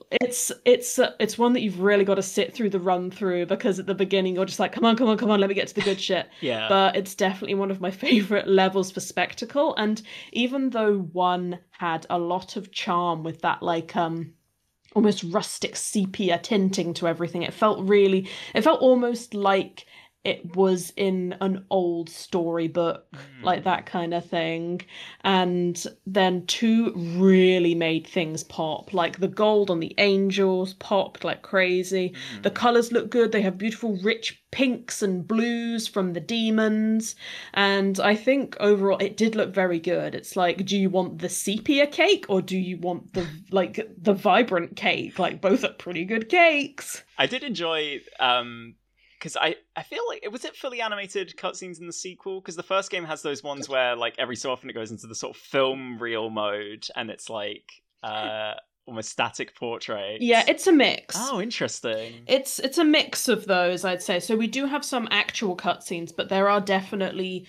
it's it's uh, it's one that you've really got to sit through the run through because at the beginning you're just like, come on, come on, come on, let me get to the good shit. Yeah. But it's definitely one of my favorite levels for spectacle. And even though one had a lot of charm with that, like um almost rustic sepia tinting to everything, it felt really, it felt almost like it was in an old storybook, mm. like that kind of thing. And then two really made things pop. Like the gold on the angels popped like crazy. Mm. The colours look good. They have beautiful, rich pinks and blues from the demons. And I think overall it did look very good. It's like, do you want the sepia cake or do you want the like the vibrant cake? Like both are pretty good cakes. I did enjoy um because I, I feel like, was it fully animated cutscenes in the sequel? Because the first game has those ones where, like, every so often it goes into the sort of film reel mode, and it's, like, uh, almost static portraits. Yeah, it's a mix. Oh, interesting. It's it's a mix of those, I'd say. So we do have some actual cutscenes, but there are definitely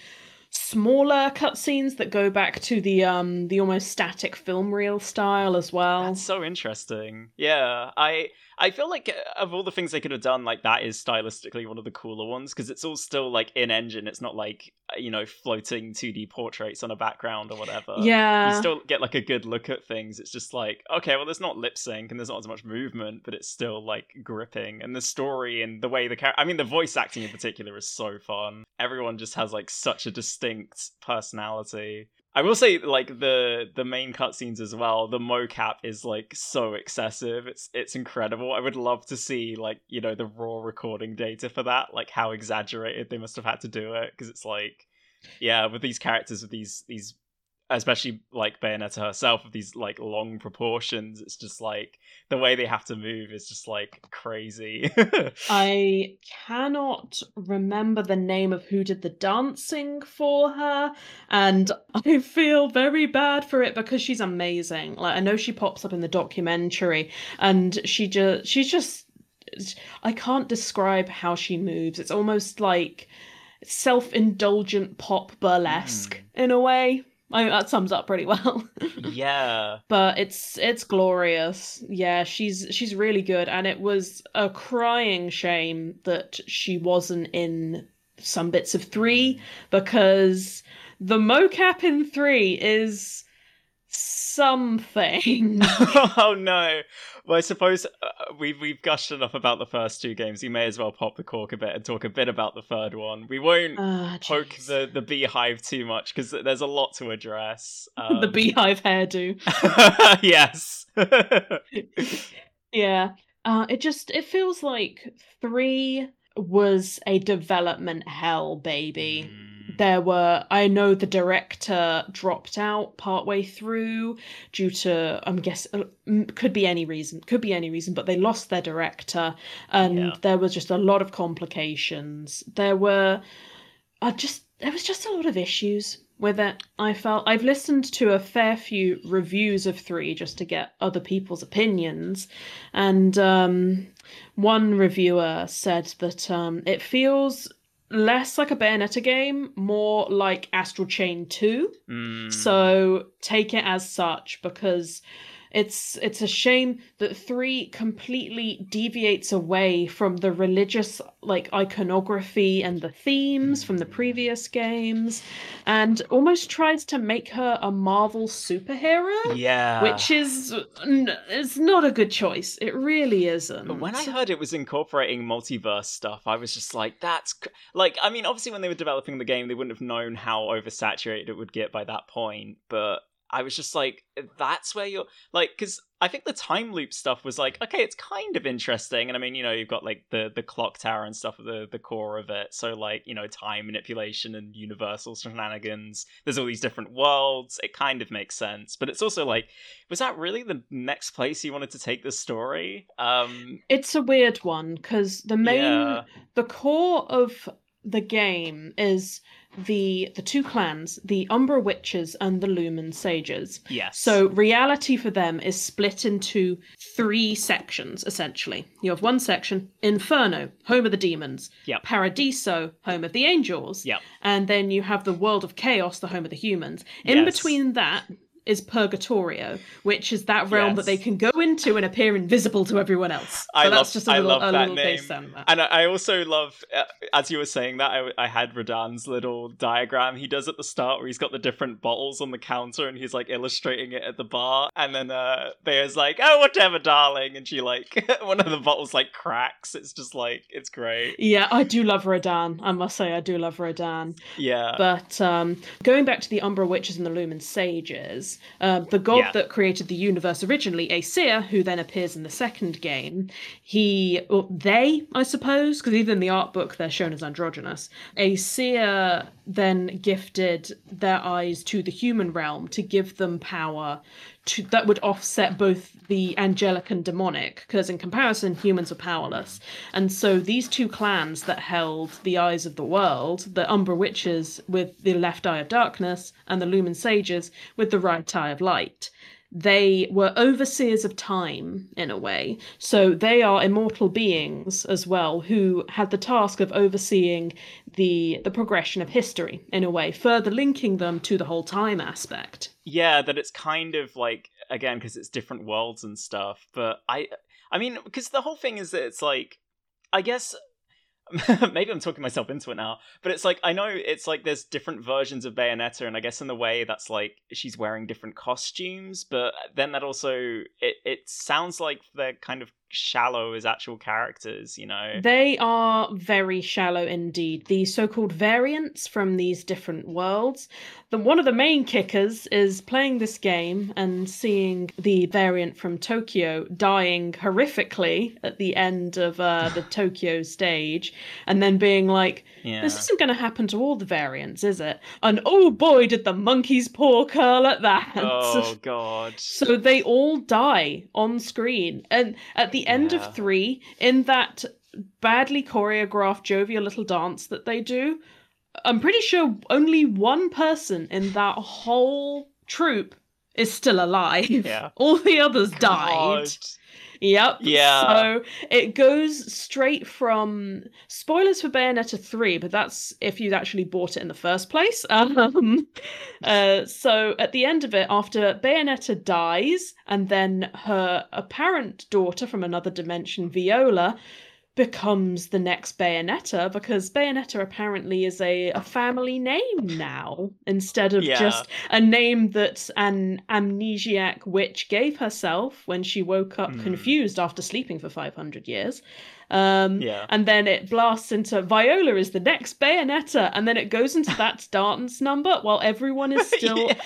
smaller cutscenes that go back to the um the almost static film reel style as well. That's so interesting. Yeah, I... I feel like of all the things they could have done, like that is stylistically one of the cooler ones because it's all still like in engine. It's not like, you know, floating two D portraits on a background or whatever. Yeah. You still get like a good look at things. It's just like, okay, well, there's not lip sync and there's not as much movement, but it's still like gripping. And the story and the way the character, I mean, the voice acting in particular is so fun. Everyone just has like such a distinct personality. I will say, like, the the main cutscenes as well, the mocap is, like, so excessive. It's it's incredible. I would love to see, like, you know, the raw recording data for that, like, how exaggerated they must have had to do it, because it's, like, yeah, with these characters, with these, these, especially, like, Bayonetta herself, with these, like, long proportions, it's just, like, the way they have to move is just, like, crazy. I cannot remember the name of who did the dancing for her, and I feel very bad for it because she's amazing. Like, I know she pops up in the documentary, and she just, she's just, I can't describe how she moves. It's almost like self-indulgent pop burlesque mm. in a way. I mean, that sums up pretty well. Yeah. But it's it's glorious. Yeah, she's she's really good, and it was a crying shame that she wasn't in some bits of three, because the mocap in three is something. Oh no. Well, I suppose uh, we've, we've gushed enough about the first two games. We may as well pop the cork a bit and talk a bit about the third one. We won't uh, poke the, the beehive too much, because there's a lot to address. Um... the beehive hairdo. Yes. Yeah. Uh, it just, it feels like three was a development hell, baby. Mm. There were, I know the director dropped out partway through due to, I'm guessing, could be any reason, could be any reason, but they lost their director, and yeah. there was just a lot of complications. There were, uh, just, there was just a lot of issues with it. I felt, I've listened to a fair few reviews of three just to get other people's opinions, and um, one reviewer said that um, it feels less like a Bayonetta game, more like Astral Chain two. Mm. So take it as such, because it's it's a shame that three completely deviates away from the religious like iconography and the themes from the previous games, and almost tries to make her a Marvel superhero. Yeah, which is it's not a good choice. It really isn't. But when I heard it was incorporating multiverse stuff, I was just like, that's cr-. Like, I mean, obviously when they were developing the game, they wouldn't have known how oversaturated it would get by that point, but I was just like, that's where you're, like, because I think the time loop stuff was like, okay, it's kind of interesting. And I mean, you know, you've got like the, the clock tower and stuff at the, the core of it. So like, you know, time manipulation and universal shenanigans. There's all these different worlds. It kind of makes sense. But it's also like, was that really the next place you wanted to take the story? Um, it's a weird one, because the main, yeah. the core of the game is the the two clans, the Umbra Witches and the Lumen Sages. Yes. So reality for them is split into three sections, essentially. You have one section, Inferno, home of the demons. Yep. Paradiso, home of the angels. Yep. And then you have the World of Chaos, the home of the humans. In yes. between that is Purgatorio, which is that realm Yes. that they can go into and appear invisible to everyone else. So I that's love, just a I little, love a that little name. based on that. And I I also love, uh, as you were saying that, I, I had Radan's little diagram he does at the start where he's got the different bottles on the counter and he's like illustrating it at the bar. And then uh, Bea's like, oh, whatever, darling. And she like, one of the bottles like cracks. It's just like, it's great. Yeah, I do love Radan. I must say, I do love Radan. Yeah. But um, going back to the Umbra Witches and the Lumen Sages, uh, the god Yeah. that created the universe originally, Aesir, who then appears in the second game, he, or they, I suppose, because even in the art book they're shown as androgynous, Aesir then gifted their eyes to the human realm to give them power to, that would offset both the angelic and demonic, because in comparison, humans are powerless. And so these two clans that held the eyes of the world, the Umbra Witches with the left eye of darkness, and the Lumen Sages with the right eye of light, they were overseers of time in a way. So they are immortal beings as well, who had the task of overseeing the the progression of history in a way, further linking them to the whole time aspect. Yeah, that it's kind of like, again, because it's different worlds and stuff. But I, I mean, because the whole thing is that it's like, I guess, maybe I'm talking myself into it now, but it's like, I know it's like there's different versions of Bayonetta, and I guess in the way that's like she's wearing different costumes, but then that also, it, it sounds like they're kind of shallow as actual characters, you know? They are very shallow indeed. The so-called variants from these different worlds. The, one of the main kickers is playing this game and seeing the variant from Tokyo dying horrifically at the end of uh, the Tokyo stage, and then being like, Yeah. this isn't going to happen to all the variants, is it? And oh boy, did the monkey's paw curl at that. Oh, God. So they all die on screen. And at the end Yeah. of three, in that badly choreographed jovial little dance that they do, I'm pretty sure only one person in that whole troupe is still alive. Yeah. All the others died. God. Yep. Yeah. So it goes straight from spoilers for Bayonetta three, but that's if you actually bought it in the first place. Um, uh, so at the end of it, after Bayonetta dies, and then her apparent daughter from another dimension, Viola, becomes the next Bayonetta, because Bayonetta apparently is a, a family name now, instead of Yeah. just a name that an amnesiac witch gave herself when she woke up Hmm. confused after sleeping for five hundred years. Um, Yeah. And then it blasts into Viola is the next Bayonetta, and then it goes into that dance number while everyone is still Yeah.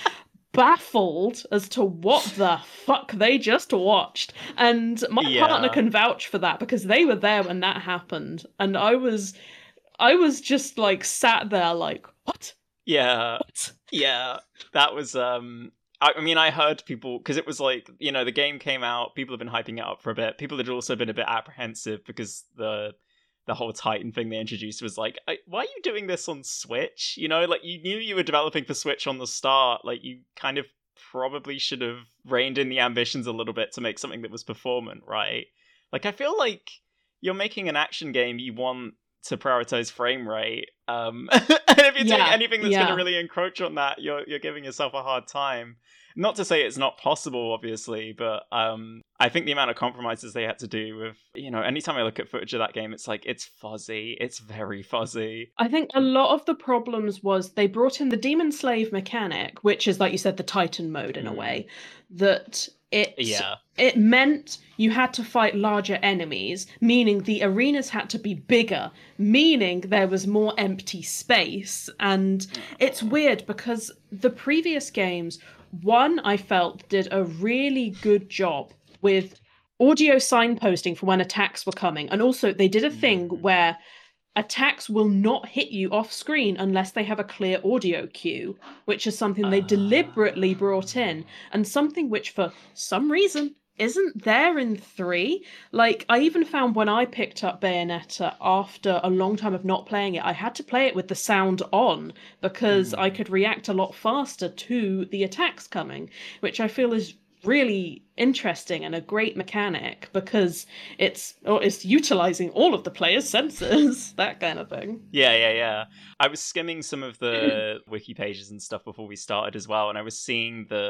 baffled as to what the fuck they just watched. And my Yeah. partner can vouch for that because they were there when that happened. And I was I was just like sat there like, what? Yeah. What? Yeah. That was, um, I I mean, I heard people, because it was like, you know, the game came out, people have been hyping it up for a bit. People had also been a bit apprehensive because the the whole Titan thing they introduced was like, I, why are you doing this on Switch? You know, like, you knew you were developing for Switch on the start. Like, you kind of probably should have reined in the ambitions a little bit to make something that was performant, right? Like, I feel like you're making an action game, you want to prioritize frame rate. Um, and if you're doing Yeah, anything that's yeah. going to really encroach on that, you're you're giving yourself a hard time. Not to say it's not possible, obviously, but um, I think the amount of compromises they had to do with, you know, anytime I look at footage of that game, it's like, it's fuzzy. It's very fuzzy. I think a lot of the problems was they brought in the Demon Slave mechanic, which is, like you said, the Titan mode in a Mm. way, that it Yeah. it meant you had to fight larger enemies, meaning the arenas had to be bigger, meaning there was more empty space. And it's weird because the previous games, one, I felt did a really good job with audio signposting for when attacks were coming. And also they did a thing Mm. where attacks will not hit you off screen unless they have a clear audio cue, which is something they deliberately brought in, and something which for some reason isn't there in three. Like, I even found when I picked up Bayonetta after a long time of not playing it, I had to play it with the sound on because I Mm. could react a lot faster to the attacks coming, which I feel is really interesting and a great mechanic because it's or it's utilizing all of the player's senses, that kind of thing. Yeah, yeah, yeah. I was skimming some of the wiki pages and stuff before we started as well, and I was seeing that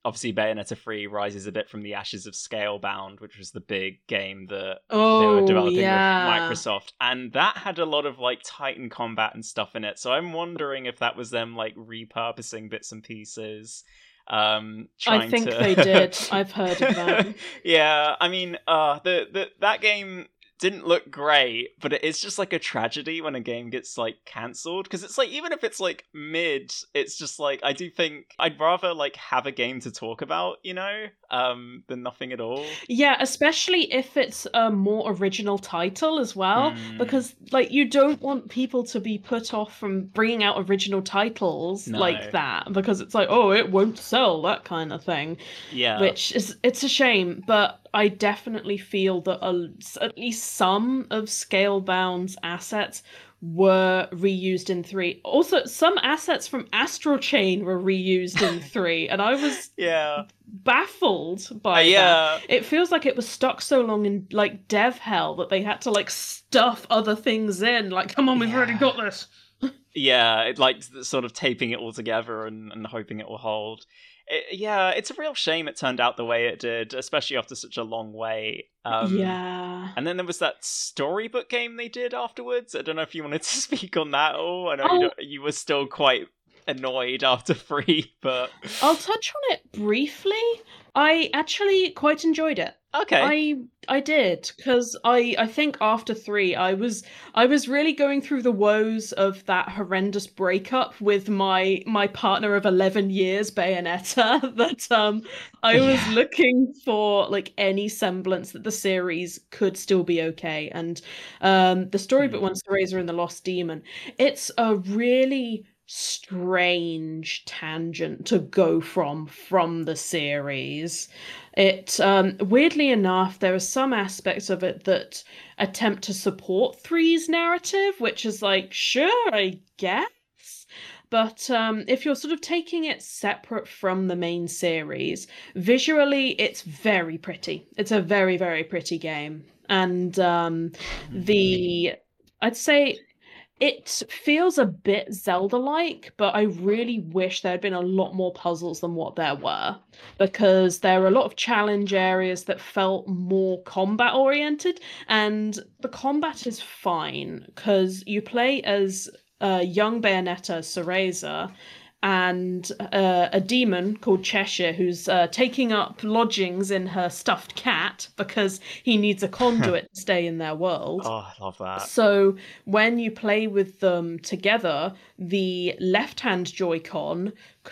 obviously Bayonetta three rises a bit from the ashes of Scalebound, which was the big game that oh, they were developing yeah. with Microsoft, and that had a lot of like Titan combat and stuff in it. So I'm wondering if that was them like repurposing bits and pieces. Um, I think to... they did. I've heard of that. Yeah, I mean, uh, the, the that game didn't look great, but it is just like a tragedy when a game gets like cancelled, because it's like, even if it's like mid, it's just like, I do think I'd rather like have a game to talk about, you know, um than nothing at all. Yeah, especially if it's a more original title as well, mm. because like you don't want people to be put off from bringing out original titles no. like that, because it's like, oh, it won't sell, that kind of thing. Yeah, which is, it's a shame, but I definitely feel that a, at least some of Scalebound's assets were reused in three. Also, some assets from Astral Chain were reused in three, and I was yeah baffled by uh, yeah. that. It feels like it was stuck so long in like dev hell that they had to like stuff other things in. Like, come on, we've yeah. already got this. Yeah, it, like sort of taping it all together and, and hoping it will hold. It, yeah, it's a real shame it turned out the way it did, especially after such a long wait. Um, yeah. And then there was that storybook game they did afterwards. I don't know if you wanted to speak on that at all. I know oh. you, you were still quite annoyed after three, but... I'll touch on it briefly. I actually quite enjoyed it. Okay. I I did, because I, I think after three I was I was really going through the woes of that horrendous breakup with my my partner of eleven years, Bayonetta, that um I was Yeah. looking for like any semblance that the series could still be okay. And um the storybook Hmm. one, Cereza and the Lost Demon, it's a really strange tangent to go from from the series. It um weirdly enough, there are some aspects of it that attempt to support three's narrative, which is like, sure, I guess. But um if you're sort of taking it separate from the main series, visually it's very pretty. It's a very, very pretty game. And um the I'd say it feels a bit Zelda-like, but I really wish there had been a lot more puzzles than what there were, because there are a lot of challenge areas that felt more combat-oriented, and the combat is fine, because you play as uh, young Bayonetta, Cereza, and uh, a demon called Cheshire, who's uh, taking up lodgings in her stuffed cat because he needs a conduit to stay in their world. Oh, I love that. So when you play with them together, the left-hand Joy-Con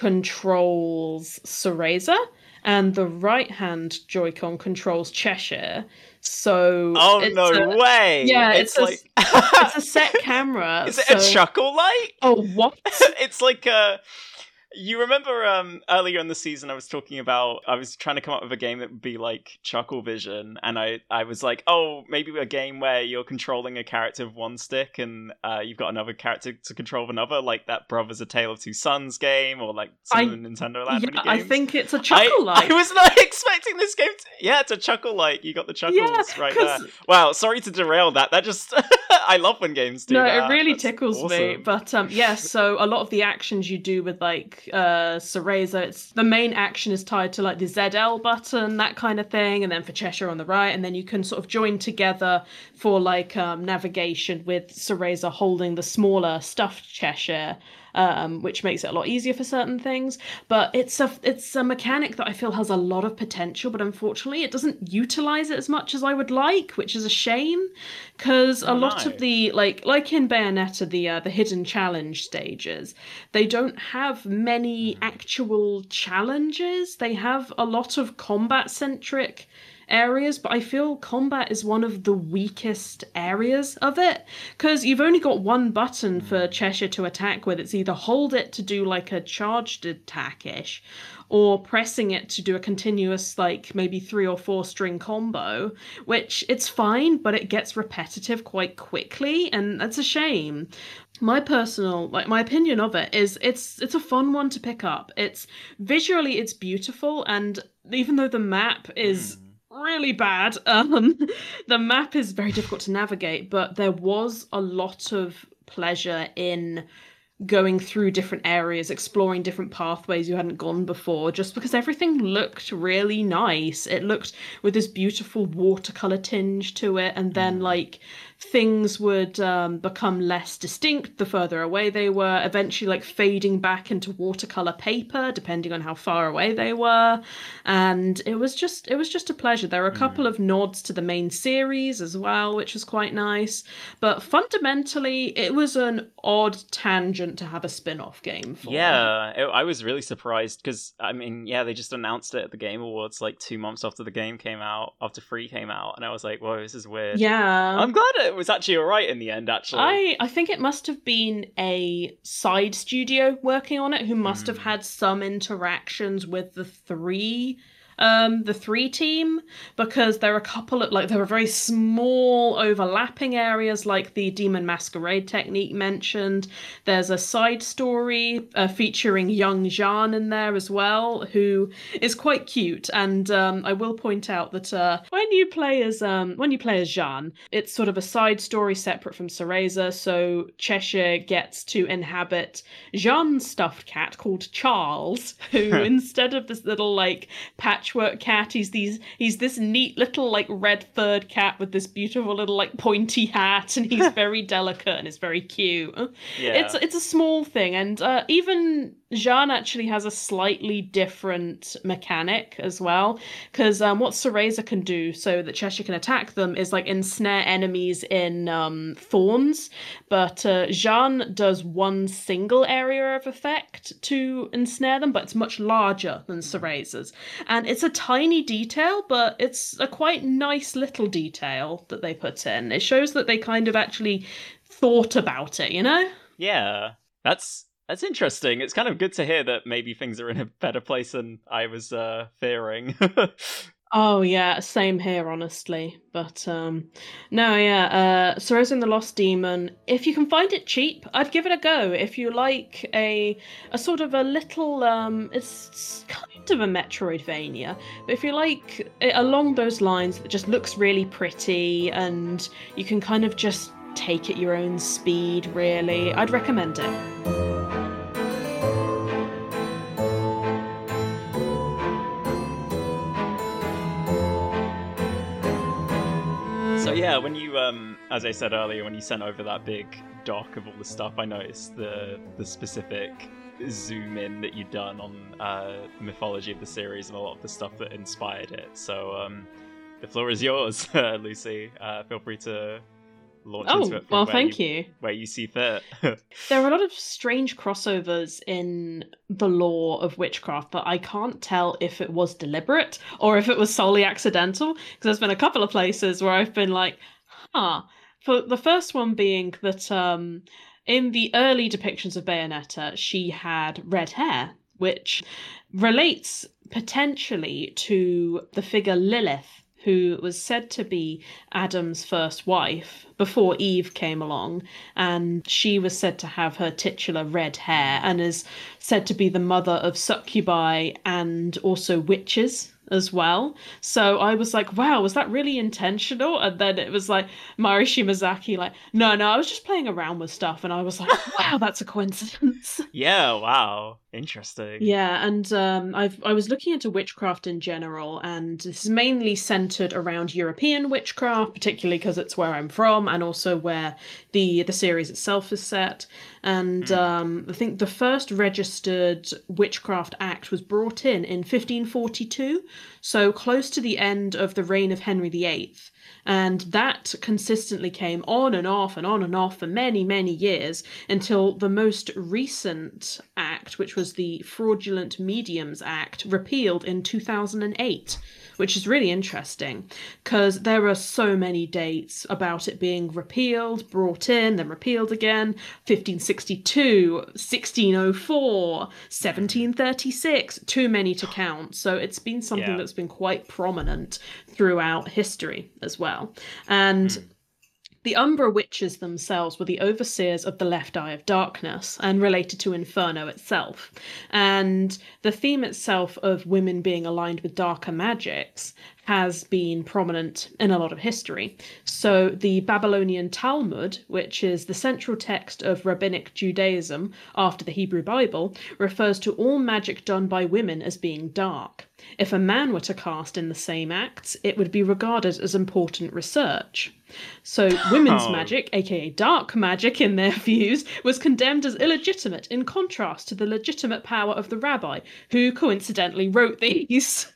controls Cereza, and the right-hand Joy-Con controls Cheshire. So oh it's no a, way! Yeah, it's, it's a, like it's a set camera. Is it so... a chuckle light? Oh, what? It's like a. You remember um, earlier in the season I was talking about, I was trying to come up with a game that would be like Chuckle Vision, and I, I was like, oh, maybe a game where you're controlling a character with one stick and uh, you've got another character to control with another, like that Brothers A Tale of Two Sons game, or like some I, of the Nintendo Land yeah, mini games. I think it's a Chuckle I, Light. I was not expecting this game to... Yeah, it's a Chuckle Light. You got the chuckles yeah, right there. Wow, sorry to derail that. That just... I love when games do no, that. No, it really That's tickles awesome. me. But um, yeah, so a lot of the actions you do with like uh, Cereza, it's the main action is tied to like the Z L button, that kind of thing, and then for Cheshire on the right, and then you can sort of join together for like um, navigation with Cereza holding the smaller stuffed Cheshire. Um, which makes it a lot easier for certain things, but it's a it's a mechanic that I feel has a lot of potential, but unfortunately it doesn't utilize it as much as I would like, which is a shame, because oh, a lot no. of the like like in Bayonetta, the uh, the hidden challenge stages, they don't have many actual challenges. They have a lot of combat centric areas, but I feel combat is one of the weakest areas of it, because you've only got one button for Cheshire to attack with. It's either hold it to do like a charged attack-ish, or pressing it to do a continuous like maybe three or four string combo, which it's fine, but it gets repetitive quite quickly, and that's a shame. My personal, like my opinion of it is it's it's a fun one to pick up. It's visually it's beautiful, and even though the map is Mm. really bad, um the map is very difficult to navigate, but there was a lot of pleasure in going through different areas, exploring different pathways you hadn't gone before, just because everything looked really nice. It looked with this beautiful watercolor tinge to it, and then Mm. like things would um, become less distinct the further away they were, eventually like fading back into watercolor paper depending on how far away they were. And it was just it was just a pleasure. There were a couple Mm. of nods to the main series as well, which was quite nice. But fundamentally, it was an odd tangent to have a spin-off game for. Yeah, it, I was really surprised because I mean, yeah, they just announced it at the Game Awards like two months after the game came out, after Free came out, and I was like, "Whoa, this is weird." Yeah. I'm glad it was actually alright in the end. Actually, I I think it must have been a side studio working on it who must have Mm. had some interactions with the three um the three team, because there are a couple of like there are very small overlapping areas like the demon masquerade technique mentioned. There's a side story uh, featuring young Jean in there as well, who is quite cute. And um I will point out that uh when you play as um when you play as Jean, it's sort of a side story separate from Cereza. So Cheshire gets to inhabit Jean's stuffed cat called Charles, who instead of this little like patchwork cat, he's these he's this neat little like red furred cat with this beautiful little like pointy hat, and he's very delicate and it's very cute. yeah, It's it's a small thing, and uh, even Jean actually has a slightly different mechanic as well, because um, what Cereza can do so that Cheshire can attack them is like ensnare enemies in um, thorns, but uh, Jean does one single area of effect to ensnare them, but it's much larger than Cereza's. And it's a tiny detail, but it's a quite nice little detail that they put in. It shows that they kind of actually thought about it, you know? yeah. That's that's interesting. It's kind of good to hear that maybe things are in a better place than I was uh, fearing. Oh yeah, same here, honestly. But um no, yeah, uh Cereza and the Lost Demon, if you can find it cheap, I'd give it a go. If you like a a sort of a little um it's kind of a Metroidvania, but if you like it along those lines that just looks really pretty and you can kind of just take at your own speed, really, I'd recommend it. So yeah, when you um as I said earlier, when you sent over that big doc of all the stuff, I noticed the the specific zoom in that you'd done on uh the mythology of the series and a lot of the stuff that inspired it. So um the floor is yours, uh, Lucy. Uh feel free to launch Oh, into it from well, where thank you, you. where you see fit. There are a lot of strange crossovers in the lore of witchcraft, but I can't tell if it was deliberate or if it was solely accidental, because there's been a couple of places where I've been like, huh. For the first one being that um, in the early depictions of Bayonetta, she had red hair, which relates potentially to the figure Lilith, who was said to be Adam's first wife before Eve came along, and she was said to have her titular red hair and is said to be the mother of succubi and also witches as well. So I was like, wow, was that really intentional? And then it was like Mari Shimazaki, like, no, no, I was just playing around with stuff. And I was like, wow, that's a coincidence. Yeah, wow. Interesting. Yeah, and um, I've I was looking into witchcraft in general, and this is mainly centered around European witchcraft, particularly because it's where I'm from, and also where the the series itself is set. And Hmm. um, I think the first registered witchcraft act was brought in in fifteen forty-two, so close to the end of the reign of Henry the Eighth. And that consistently came on and off and on and off for many, many years until the most recent act, which was the Fraudulent Mediums Act, repealed in two thousand eight, which is really interesting because there are so many dates about it being repealed, brought in, then repealed again. fifteen sixty-two, sixteen oh four, seventeen thirty-six, too many to count. So it's been something Yeah. that's been quite prominent throughout history as well. And Hmm. the Umbra Witches themselves were the overseers of the Left Eye of Darkness and related to Inferno itself. And the theme itself of women being aligned with darker magics has been prominent in a lot of history. So the Babylonian Talmud, which is the central text of rabbinic Judaism after the Hebrew Bible, refers to all magic done by women as being dark. If a man were to cast in the same acts, it would be regarded as important research. So women's Oh. magic, aka dark magic in their views, was condemned as illegitimate in contrast to the legitimate power of the rabbi, who coincidentally wrote these.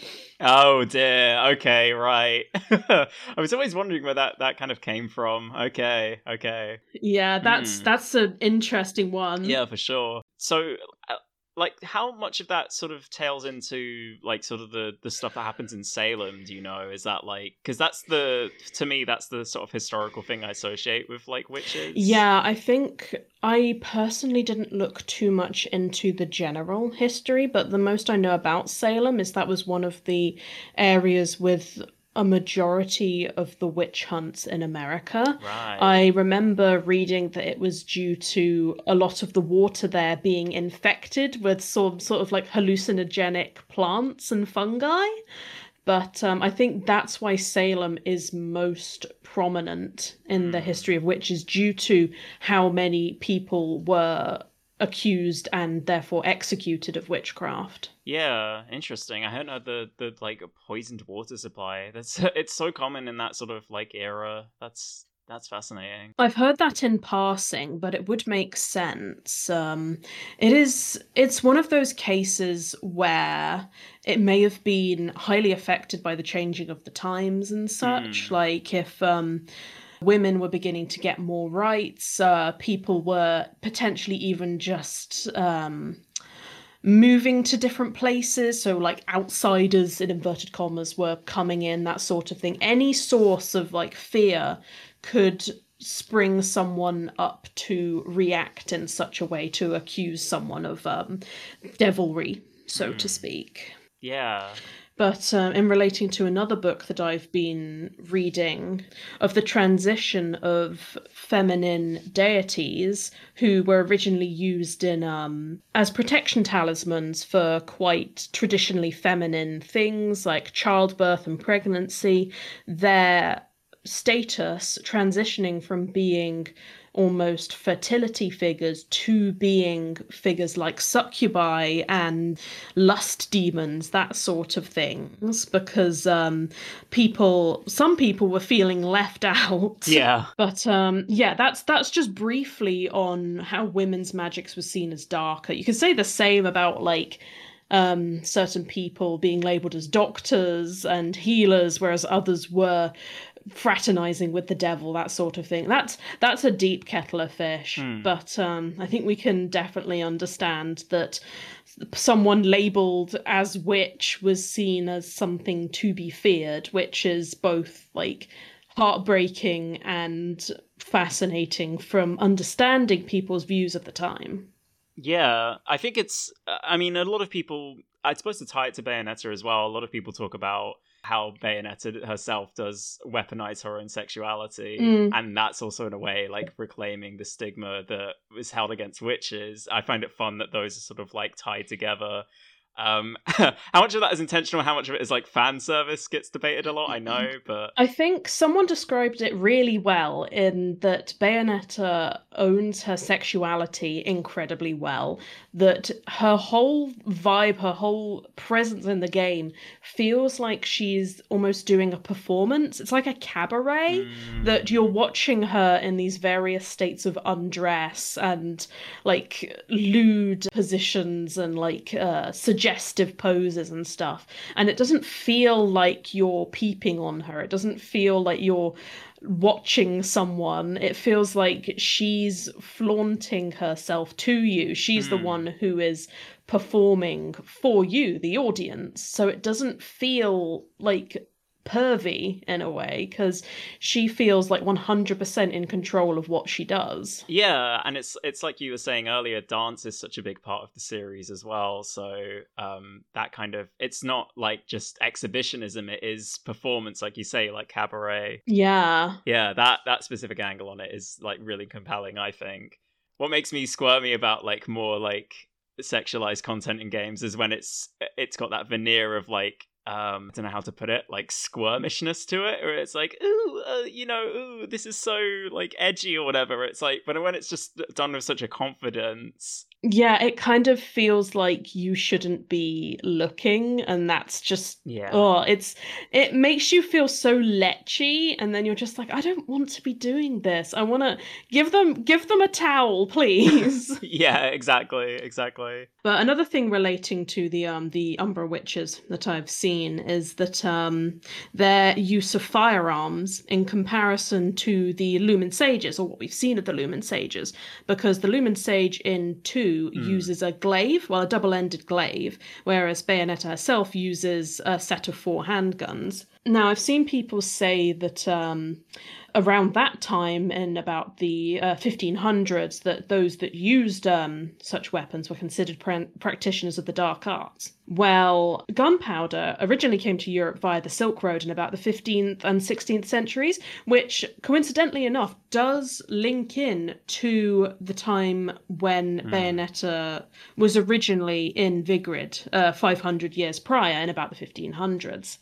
Oh dear. Okay, right. I was always wondering where that, that kind of came from. Okay, okay. Yeah, that's Hmm. that's an interesting one. Yeah, for sure. So, uh, like, how much of that sort of tails into like sort of the the stuff that happens in Salem? Do you know? Is that like because that's the to me that's the sort of historical thing I associate with like witches. Yeah, I think I personally didn't look too much into the general history, but the most I know about Salem is that was one of the areas with a majority of the witch hunts in America. Right. I remember reading that it was due to a lot of the water there being infected with some sort of like hallucinogenic plants and fungi. But um, I think that's why Salem is most prominent in the Hmm. history of witches, due to how many people were accused and therefore executed of witchcraft. Yeah, interesting. I hadn't heard the the like poisoned water supply. That's it's so common in that sort of like era. That's that's fascinating. I've heard that in passing, but it would make sense. Um, it is, it's one of those cases where it may have been highly affected by the changing of the times and such. Hmm. Like if um, women were beginning to get more rights, uh, people were potentially even just um, moving to different places. So, like, outsiders, in inverted commas, were coming in, that sort of thing. Any source of, like, fear could spring someone up to react in such a way to accuse someone of um, devilry, so to Hmm. speak. Yeah. But um, in relating to another book that I've been reading of the transition of feminine deities who were originally used in um, as protection talismans for quite traditionally feminine things like childbirth and pregnancy, their status transitioning from being almost fertility figures to being figures like succubi and lust demons, that sort of things, because um people some people were feeling left out. Yeah. But um yeah, that's that's just briefly on how women's magics was seen as darker. You could say the same about like um certain people being labeled as doctors and healers, whereas others were fraternizing with the devil, that sort of thing. That's that's a deep kettle of fish. Hmm. But um, I think we can definitely understand that someone labeled as witch was seen as something to be feared, which is both like heartbreaking and fascinating from understanding people's views at the time. Yeah, I think it's. I mean, a lot of people. I suppose to tie it to Bayonetta as well. A lot of people talk about how Bayonetta herself does weaponize her own sexuality, Mm. and that's also in a way like reclaiming the stigma that was held against witches. I find it fun that those are sort of like tied together. Um, how much of that is intentional? How much of it is like fan service gets debated a lot. I know, but I think someone described it really well in that Bayonetta owns her sexuality incredibly well, that her whole vibe, her whole presence in the game feels like she's almost doing a performance. It's like a cabaret, mm, that you're watching her in these various states of undress and like lewd positions and like uh, suggestive poses and stuff. And it doesn't feel like you're peeping on her. It doesn't feel like you're watching someone. It feels like she's flaunting herself to you. She's the Hmm. one who is performing for you, the audience. So it doesn't feel like pervy in a way, because she feels like one hundred percent in control of what she does. Yeah, and it's it's like you were saying earlier, dance is such a big part of the series as well. So um, that kind of it's not like just exhibitionism; it is performance, like you say, like cabaret. Yeah. Yeah, that that specific angle on it is like really compelling, I think. What makes me squirmy about like more like sexualized content in games is when it's it's got that veneer of like um I don't know how to put it, like squirmishness to it, or it's like, ooh, uh, you know, ooh, this is so like edgy or whatever. It's like, but when it's just done with such a confidence. Yeah, it kind of feels like you shouldn't be looking, and that's just Yeah. oh, it's it makes you feel so lechy, and then you're just like, I don't want to be doing this. I want to give them give them a towel, please. Yeah, exactly, exactly. But another thing relating to the um the Umbra Witches that I've seen is that um their use of firearms in comparison to the Lumen Sages, or what we've seen of the Lumen Sages, because the Lumen Sage in two Mm. uses a glaive, well, a double-ended glaive, whereas Bayonetta herself uses a set of four handguns. Now, I've seen people say that um, around that time, in about the uh, fifteen hundreds, that those that used um, such weapons were considered pra- practitioners of the dark arts. Well, gunpowder originally came to Europe via the Silk Road in about the fifteenth and sixteenth centuries, which, coincidentally enough, does link in to the time when mm. Bayonetta was originally in Vigrid, uh, five hundred years prior, in about the fifteen hundreds.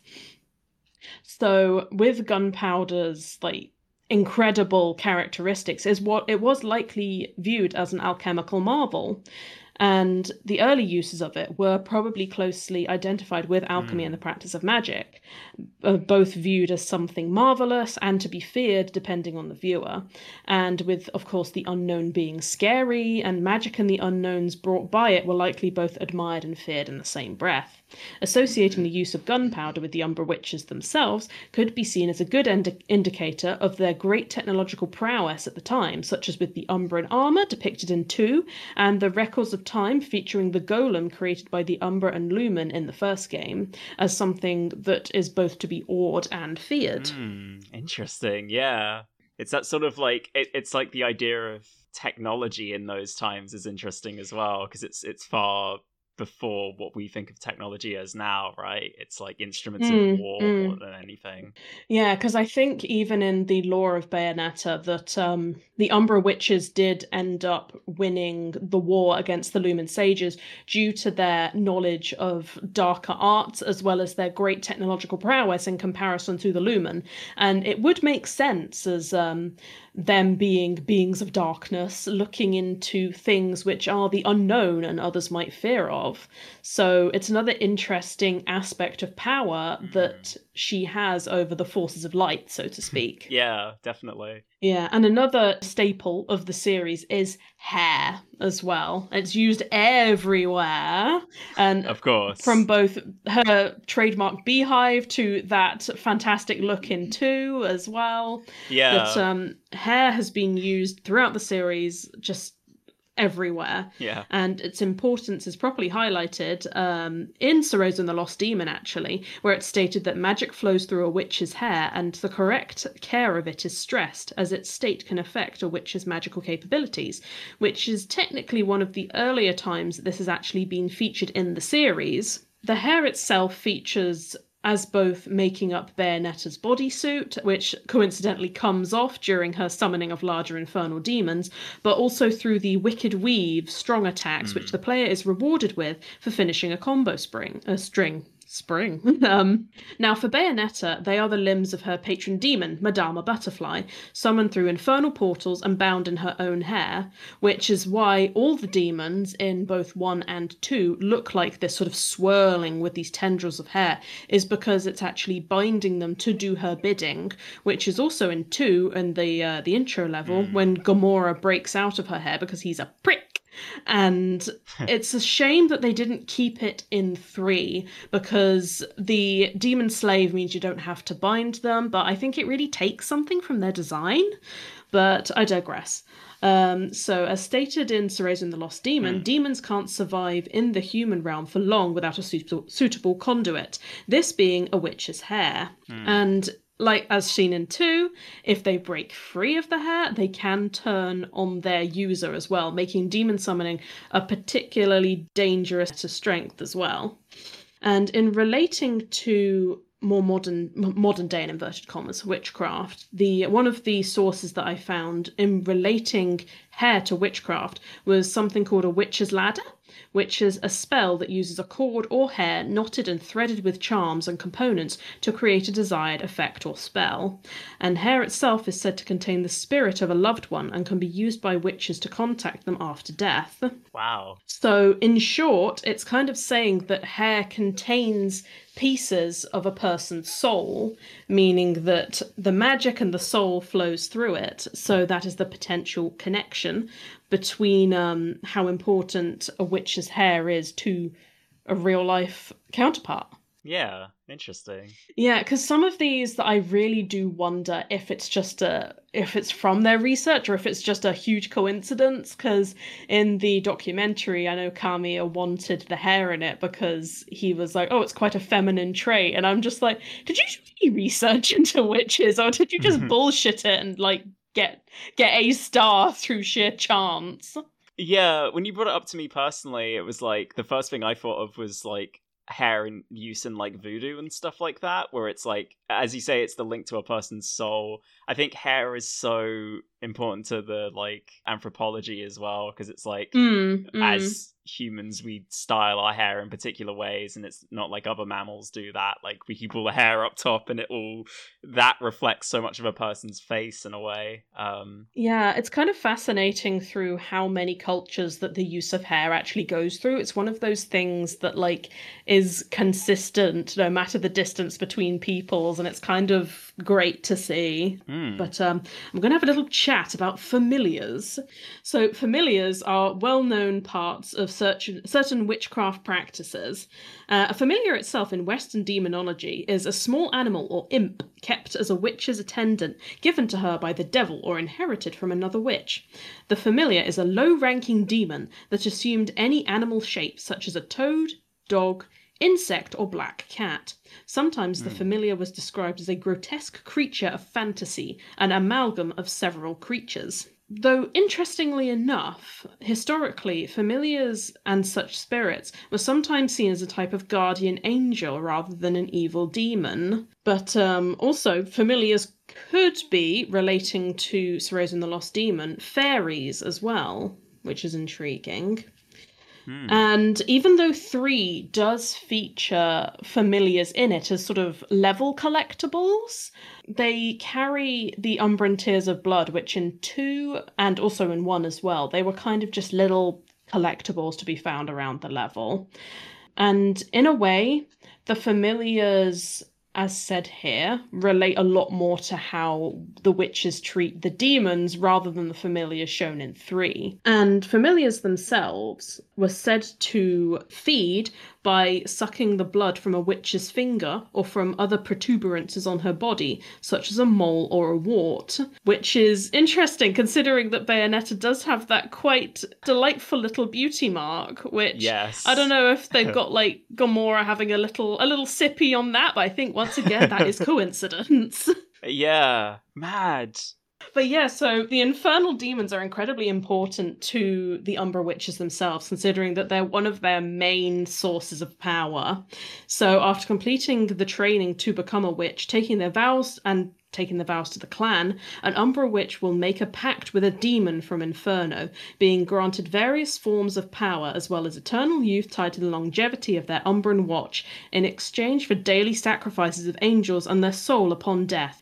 So with gunpowder's like incredible characteristics, is what it was likely viewed as an alchemical marvel. And the early uses of it were probably closely identified with alchemy mm. and the practice of magic, uh, both viewed as something marvelous and to be feared depending on the viewer. And with, of course, the unknown being scary, and magic and the unknowns brought by it were likely both admired and feared in the same breath. Associating the use of gunpowder with the Umbra Witches themselves could be seen as a good ind- indicator of their great technological prowess at the time, such as with the Umbran armour depicted in two, and the records of time featuring the golem created by the Umbra and Lumen in the first game, as something that is both to be awed and feared. Mm, interesting, yeah. It's that sort of like, it, it's like the idea of technology in those times is interesting as well, because it's it's far before what we think of technology as now, right? It's like instruments mm, of war mm. more than anything. Yeah, because I think even in the lore of Bayonetta that um, the Umbra Witches did end up winning the war against the Lumen Sages due to their knowledge of darker arts as well as their great technological prowess in comparison to the Lumen. And it would make sense as um, them being beings of darkness, looking into things which are the unknown and others might fear of. So it's another interesting aspect of power mm. that she has over the forces of light, so to speak. Yeah, definitely. Yeah, and another staple of the series is hair as well. It's used everywhere. And of course. From both her trademark beehive to that fantastic look in two as well. Yeah. That um, hair has been used throughout the series, just everywhere. Yeah. And its importance is properly highlighted um, in Sorrows and the Lost Demon, actually, where it's stated that magic flows through a witch's hair and the correct care of it is stressed, as its state can affect a witch's magical capabilities, which is technically one of the earlier times that this has actually been featured in the series. The hair itself features as both making up Bayonetta's bodysuit, which coincidentally comes off during her summoning of larger infernal demons, but also through the Wicked Weave strong attacks, mm. which the player is rewarded with for finishing a combo spring, a string. Spring. um, now, for Bayonetta, they are the limbs of her patron demon, Madama Butterfly, summoned through infernal portals and bound in her own hair, which is why all the demons in both one and two look like this sort of swirling with these tendrils of hair, is because it's actually binding them to do her bidding, which is also in two, in the, uh, the intro level, mm. when Gamora breaks out of her hair because he's a prick. And it's a shame that they didn't keep it in three, because the demon slave means you don't have to bind them, but I think it really takes something from their design. But I digress. Um, so, as stated in Sorrows and the Lost Demon, mm. demons can't survive in the human realm for long without a suitable, suitable conduit, this being a witch's hair. Mm. And like as seen in two, if they break free of the hair, they can turn on their user as well, making demon summoning a particularly dangerous to strength as well. And in relating to more modern modern day in inverted commas witchcraft, the one of the sources that I found in relating hair to witchcraft was something called a witch's ladder, which is a spell that uses a cord or hair knotted and threaded with charms and components to create a desired effect or spell. And hair itself is said to contain the spirit of a loved one and can be used by witches to contact them after death. Wow. So, in short, it's kind of saying that hair contains pieces of a person's soul, meaning that the magic and the soul flows through it. So that is the potential connection between um, how important a witch's hair is to a real life counterpart. Yeah, interesting. Yeah, because some of these that I really do wonder if it's just a if it's from their research or if it's just a huge coincidence. Because in the documentary, I know Kamiya wanted the hair in it because he was like, "Oh, it's quite a feminine trait," and I'm just like, "Did you really research into witches, or did you just bullshit it and like get get a star through sheer chance?" Yeah, when you brought it up to me personally, it was like the first thing I thought of was like hair in use in like voodoo and stuff like that, where it's like, as you say, it's the link to a person's soul. I think hair is so important to the like anthropology as well, because it's like mm, mm. as humans we style our hair in particular ways, and it's not like other mammals do that. Like we keep all the hair up top and it all that reflects so much of a person's face in a way. Um yeah, it's kind of fascinating through how many cultures that the use of hair actually goes through. It's one of those things that like is consistent no matter the distance between peoples, and it's kind of great to see. mm. But um I'm gonna have a little chat about familiars. So familiars are well-known parts of certain certain witchcraft practices. Uh, a familiar itself in Western demonology is a small animal or imp kept as a witch's attendant, given to her by the devil or inherited from another witch. The familiar is a low-ranking demon that assumed any animal shape, such as a toad, dog, insect, or black cat. Sometimes the familiar was described as a grotesque creature of fantasy, an amalgam of several creatures. Though, interestingly enough, historically, familiars and such spirits were sometimes seen as a type of guardian angel rather than an evil demon. But um, also, familiars could be, relating to Sir Rose and the Lost Demon, fairies as well, which is intriguing. And even though three does feature familiars in it as sort of level collectibles, they carry the Umbran Tears of Blood, which in two and also in one as well, they were kind of just little collectibles to be found around the level. And in a way, the familiars, as said here, relate a lot more to how the witches treat the demons rather than the familiars shown in three. And familiars themselves were said to feed by sucking the blood from a witch's finger or from other protuberances on her body, such as a mole or a wart, which is interesting considering that Bayonetta does have that quite delightful little beauty mark, which yes. I don't know if they've got like Gamora having a little a little sippy on that, but I think once again that is coincidence. Yeah, mad. But yeah, so the infernal demons are incredibly important to the Umbra Witches themselves, considering that they're one of their main sources of power. So after completing the training to become a witch, taking their vows and taking the vows to the clan, an Umbra witch will make a pact with a demon from Inferno, being granted various forms of power as well as eternal youth tied to the longevity of their Umbran watch in exchange for daily sacrifices of angels and their soul upon death.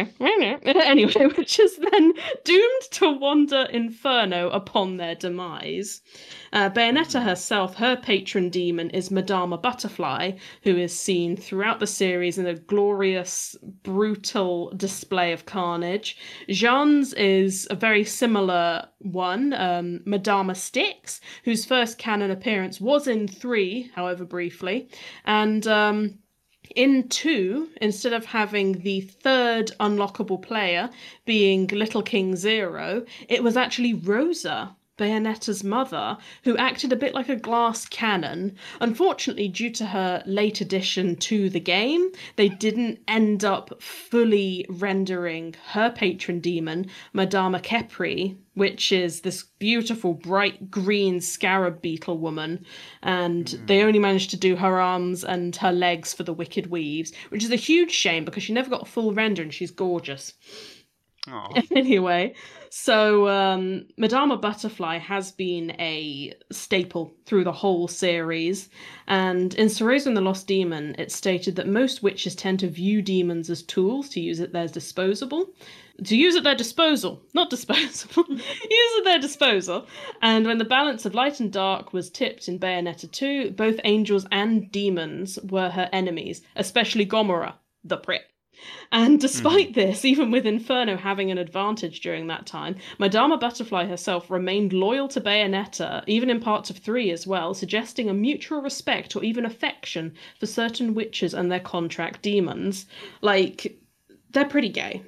Anyway, which is then doomed to wander Inferno upon their demise. Uh, Bayonetta herself, her patron demon is Madama Butterfly, who is seen throughout the series in a glorious, brutal display of carnage. Jeanne's is a very similar one, um, Madama Styx, whose first canon appearance was in three, however briefly, and um, in two, instead of having the third unlockable player being Little King Zero, it was actually Rosa, Bayonetta's mother, who acted a bit like a glass cannon. Unfortunately, due to her late addition to the game, they didn't end up fully rendering her patron demon, Madama Kepri, which is this beautiful bright green scarab beetle woman, and mm. they only managed to do her arms and her legs for the Wicked Weaves, which is a huge shame because she never got a full render and she's gorgeous. Aw. Anyway, so um, Madama Butterfly has been a staple through the whole series, and in Cereza and the Lost Demon, it's stated that most witches tend to view demons as tools to use at their disposable. To use at their disposal, not disposable, use at their disposal. And when the balance of light and dark was tipped in Bayonetta two, both angels and demons were her enemies, especially Gomorrah, the prick. And despite mm-hmm. this, even with Inferno having an advantage during that time, Madama Butterfly herself remained loyal to Bayonetta, even in parts of three as well, suggesting a mutual respect or even affection for certain witches and their contract demons. Like, they're pretty gay.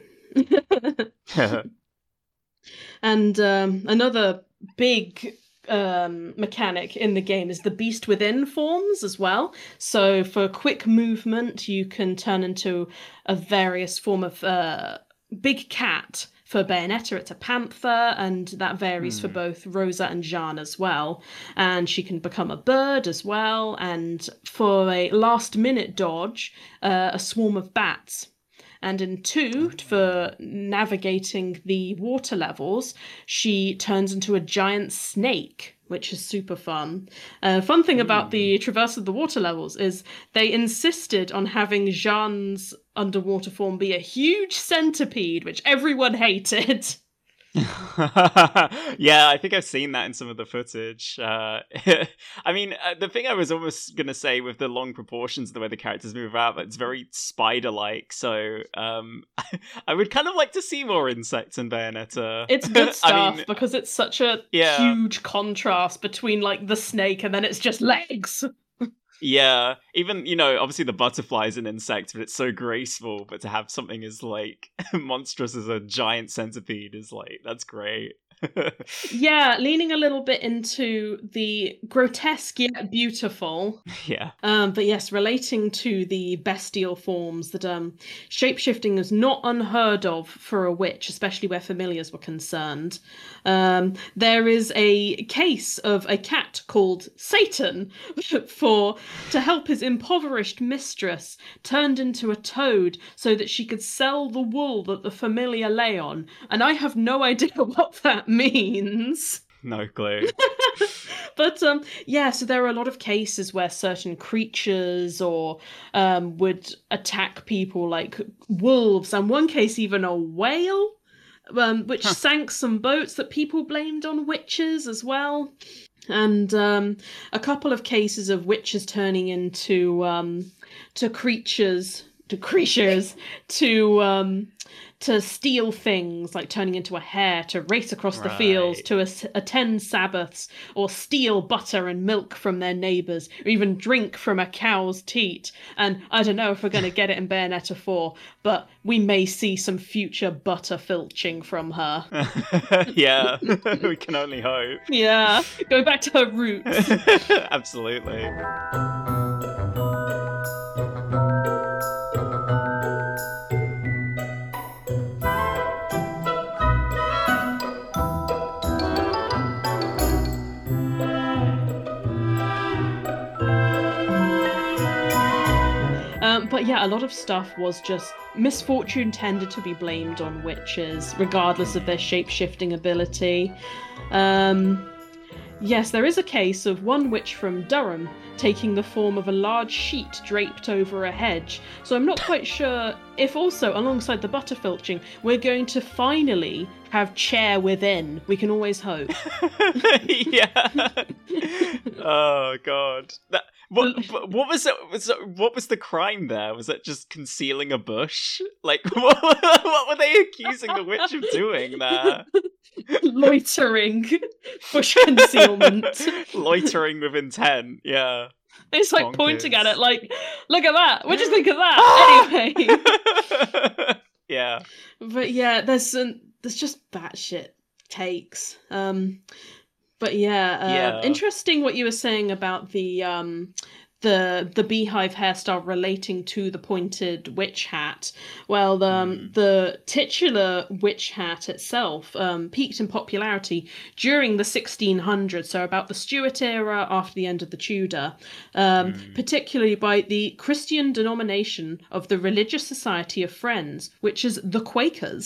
And um, another big um, mechanic in the game is the Beast Within forms as well. So for quick movement, you can turn into a various form of uh, big cat. For Bayonetta, it's a panther, and that varies mm. for both Rosa and Jeanne as well. And she can become a bird as well. And for a last-minute dodge, uh, a swarm of bats. And in two, for navigating the water levels, she turns into a giant snake, which is super fun. Uh, fun thing about the traverse of the water levels is they insisted on having Jeanne's underwater form be a huge centipede, which everyone hated. Yeah, I think I've seen that in some of the footage. Uh, I mean, uh, the thing I was almost going to say with the long proportions, the way the characters move out, it's very spider-like. So um, I would kind of like to see more insects in Bayonetta. It's good stuff I mean, because it's such a yeah. huge contrast between like the snake and then it's just legs. Yeah, even, you know, obviously the butterfly is an insect, but it's so graceful, but to have something as, like, monstrous as a giant centipede is, like, that's great. Yeah, leaning a little bit into the grotesque yet beautiful. Yeah. Um, but yes, relating to the bestial forms, that um, shapeshifting is not unheard of for a witch, especially where familiars were concerned. Um, there is a case of a cat called Satan for to help his impoverished mistress turned into a toad so that she could sell the wool that the familiar lay on. And I have no idea what that means. No clue. But um yeah, so there are a lot of cases where certain creatures or um would attack people, like wolves, and one case even a whale, um which huh. sank some boats that people blamed on witches as well. And um a couple of cases of witches turning into um to creatures to creatures to um to steal things, like turning into a hare, to race across the right. fields, to as- attend Sabbaths, or steal butter and milk from their neighbours, or even drink from a cow's teat. And I don't know if we're going to get it in Bayonetta four, but we may see some future butter filching from her. Yeah, we can only hope. Yeah, go back to her roots. Absolutely. Um, but yeah, a lot of stuff was just misfortune tended to be blamed on witches, regardless of their shape-shifting ability. Um, yes, there is a case of one witch from Durham taking the form of a large sheet draped over a hedge. So I'm not quite sure if also, alongside the butter filching, we're going to finally have Chair Within. We can always hope. Yeah. Oh, God. That... What what was it? Was it, what was the crime there? Was it just concealing a bush? Like, what, what were they accusing the witch of doing there? Loitering, bush concealment, loitering with intent. Yeah, it's like Bonkers. Pointing at it, like, look at that. What do you think of that? Anyway, yeah, but yeah, there's some, there's just batshit takes. Um. But yeah, uh, yeah, interesting what you were saying about the um, the the beehive hairstyle relating to the pointed witch hat. Well, um, mm. the titular witch hat itself um, peaked in popularity during the sixteen hundreds, so about the Stuart era, after the end of the Tudor, um, mm. particularly by the Christian denomination of the Religious Society of Friends, which is the Quakers.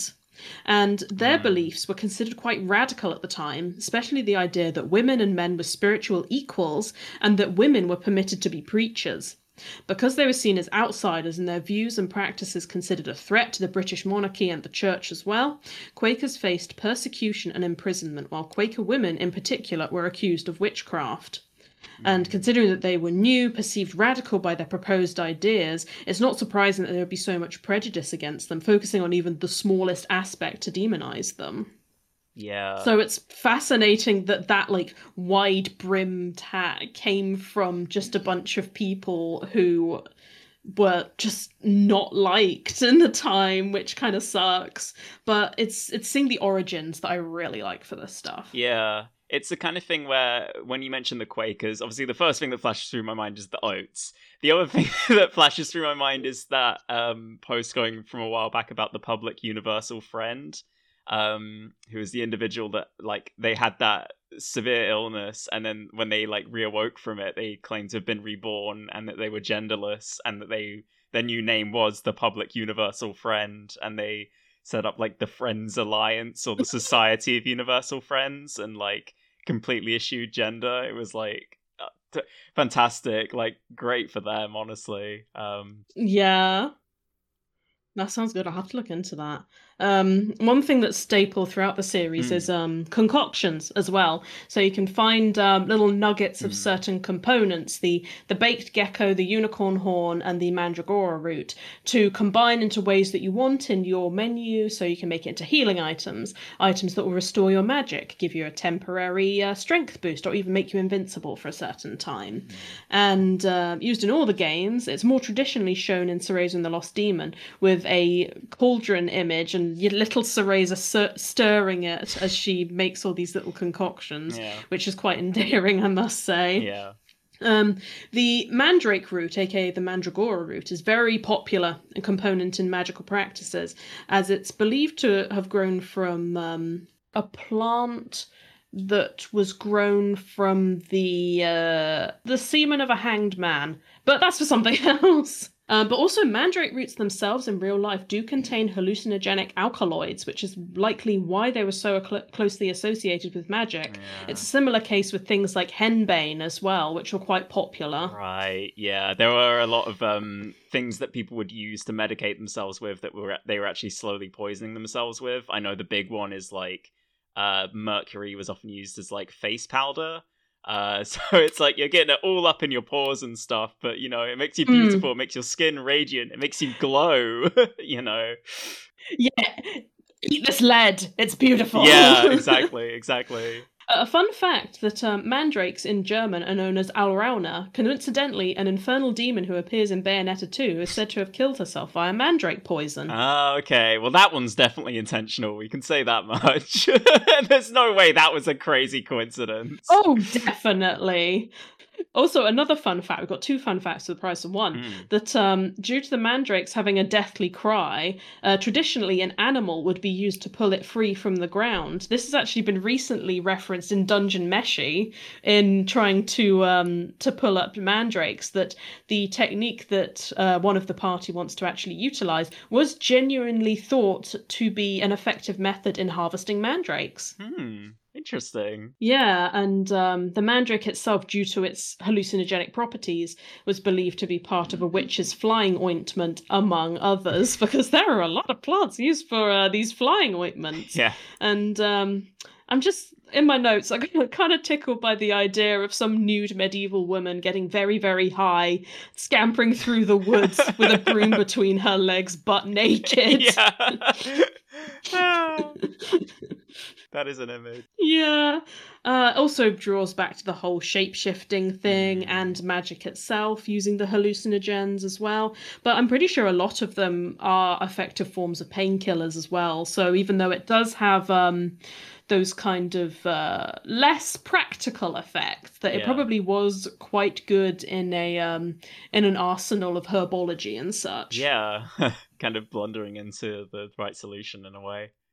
And their Mm. beliefs were considered quite radical at the time, especially the idea that women and men were spiritual equals and that women were permitted to be preachers. Because they were seen as outsiders and their views and practices considered a threat to the British monarchy and the church as well, Quakers faced persecution and imprisonment, while Quaker women in particular were accused of witchcraft. And considering that they were new, perceived radical by their proposed ideas, it's not surprising that there would be so much prejudice against them, focusing on even the smallest aspect to demonize them. Yeah. So it's fascinating that that like wide brimmed hat came from just a bunch of people who were just not liked in the time, which kind of sucks. But it's it's seeing the origins that I really like for this stuff. Yeah. It's the kind of thing where, when you mention the Quakers, obviously the first thing that flashes through my mind is the oats. The other thing that flashes through my mind is that um, post going from a while back about the public universal friend, um, who is the individual that, like, they had that severe illness, and then when they, like, reawoke from it, they claimed to have been reborn, and that they were genderless, and that they their new name was the public universal friend, and they set up, like, the Friends Alliance, or the Society of Universal Friends, and, like, completely eschewed gender. It was like uh, t- fantastic, like great for them, honestly. Um, Yeah, that sounds good. I'll have to look into that. Um, one thing that's staple throughout the series mm, is um, concoctions as well. So you can find um, little nuggets of mm, certain components, the the baked gecko, the unicorn horn, and the mandragora root, to combine into ways that you want in your menu. So you can make it into healing items, items that will restore your magic, give you a temporary uh, strength boost, or even make you invincible for a certain time. mm. And uh, used in all the games, it's more traditionally shown in Cereza and the Lost Demon with a cauldron image and your little Cereza sur- stirring it as she makes all these little concoctions, Yeah. which is quite endearing, I must say. Yeah. Um, the mandrake root, aka the mandragora root, is very popular a component in magical practices, as it's believed to have grown from um, a plant that was grown from the uh, the semen of a hanged man. But that's for something else. Um, but also, mandrake roots themselves in real life do contain hallucinogenic alkaloids, which is likely why they were so cl- closely associated with magic. Yeah. It's a similar case with things like henbane as well, which were quite popular. Right. Yeah. There were a lot of um things that people would use to medicate themselves with that were they were actually slowly poisoning themselves with. I know the big one is like uh mercury was often used as like face powder. Uh, so it's like you're getting it all up in your pores and stuff, but you know, it makes you beautiful, Mm. it makes your skin radiant, it makes you glow, you know. Yeah, eat this lead. It's beautiful. Yeah, exactly, exactly. A fun fact that um, mandrakes in German are known as Alrauna. Coincidentally, an infernal demon who appears in Bayonetta two is said to have killed herself via mandrake poison. Ah, okay. Well, that one's definitely intentional. We can say that much. There's no way that was a crazy coincidence. Oh, definitely. Also, another fun fact, we've got two fun facts for the price of one, Mm. that um, due to the mandrakes having a deathly cry, uh, traditionally an animal would be used to pull it free from the ground. This has actually been recently referenced in Dungeon Meshi in trying to um, to pull up mandrakes, that the technique that uh, one of the party wants to actually utilize was genuinely thought to be an effective method in harvesting mandrakes. Hmm. Interesting. Yeah, and um, the mandrake itself, due to its hallucinogenic properties, was believed to be part of a witch's flying ointment, among others, because there are a lot of plants used for uh, these flying ointments. Yeah. And um, I'm just, in my notes, I got kind of tickled by the idea of some nude medieval woman getting very, very high, scampering through the woods with a broom between her legs, butt naked. Yeah. That is an image. Yeah. Uh, also draws back to the whole shape-shifting thing and magic itself, using the hallucinogens as well. But I'm pretty sure a lot of them are effective forms of painkillers as well. So even though it does have um, those kind of uh, less practical effects, that it Yeah. probably was quite good in a um, in an arsenal of herbology and such. Yeah. Kind of blundering into the right solution in a way.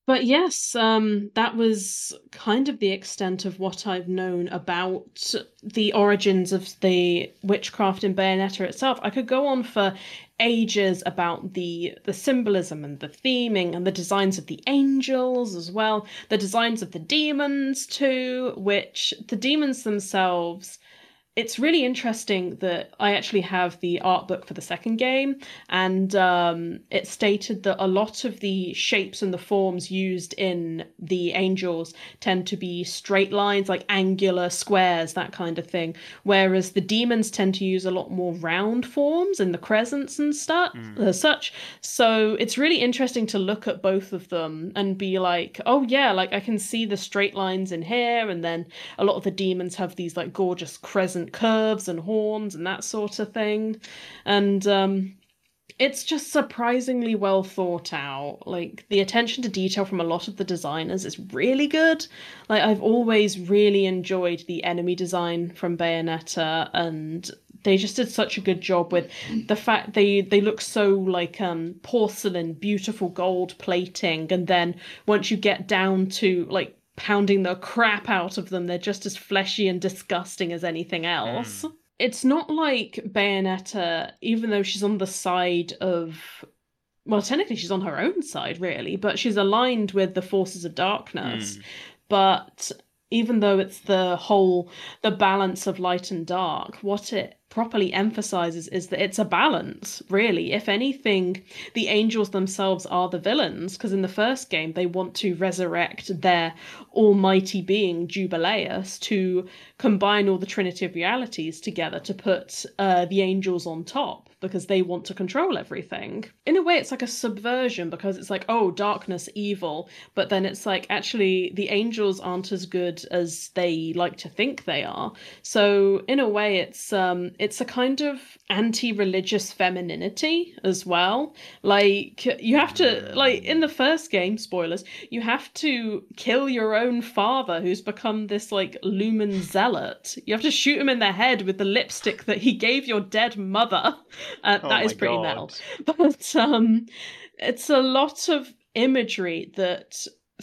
But yes, um, that was kind of the extent of what I've known about the origins of the witchcraft in Bayonetta itself. I could go on for ages about the the symbolism and the theming and the designs of the angels as well, the designs of the demons too, which the demons themselves, it's really interesting that I actually have the art book for the second game, and um, it stated that a lot of the shapes and the forms used in the angels tend to be straight lines, like angular squares, that kind of thing, whereas the demons tend to use a lot more round forms in the crescents and stuff, Mm. uh, such. So it's really interesting to look at both of them and be like, oh yeah, like I can see the straight lines in here, and then a lot of the demons have these like gorgeous crescent curves and horns and that sort of thing. And um it's just surprisingly well thought out. Like the attention to detail from a lot of the designers is really good. Like I've always really enjoyed the enemy design from Bayonetta, and they just did such a good job with the fact they they look so like um porcelain, beautiful gold plating, and then once you get down to like pounding the crap out of them, they're just as fleshy and disgusting as anything else. Mm. It's not like Bayonetta, even though she's on the side of, well, technically she's on her own side, really, but she's aligned with the forces of darkness. Mm. But even though it's the whole, the balance of light and dark, what it properly emphasizes is that it's a balance, really. If anything, the angels themselves are the villains, because in the first game, they want to resurrect their almighty being, Jubileus, to combine all the Trinity of Realities together to put uh, the angels on top, because they want to control everything. In a way, it's like a subversion, because it's like, oh, darkness, evil, but then it's like, actually, the angels aren't as good as they like to think they are. So, in a way, it's um, it's a kind of anti-religious femininity as well. Like, you have to, like, in the first game, spoilers, you have to kill your own father, who's become this, like, lumen zealot. You have to shoot him in the head with the lipstick that he gave your dead mother. Uh, Oh that my is pretty God. metal. But um, it's a lot of imagery that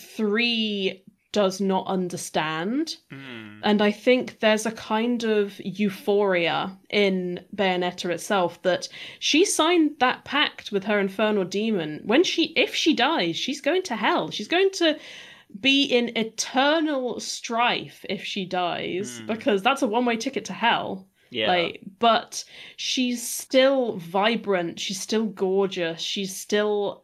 three does not understand. Mm. And I think there's a kind of euphoria in Bayonetta itself that she signed that pact with her infernal demon. When she, if she dies, she's going to hell. She's going to be in eternal strife if she dies, Mm. because that's a one-way ticket to hell. Yeah. Like, but she's still vibrant, she's still gorgeous, she's still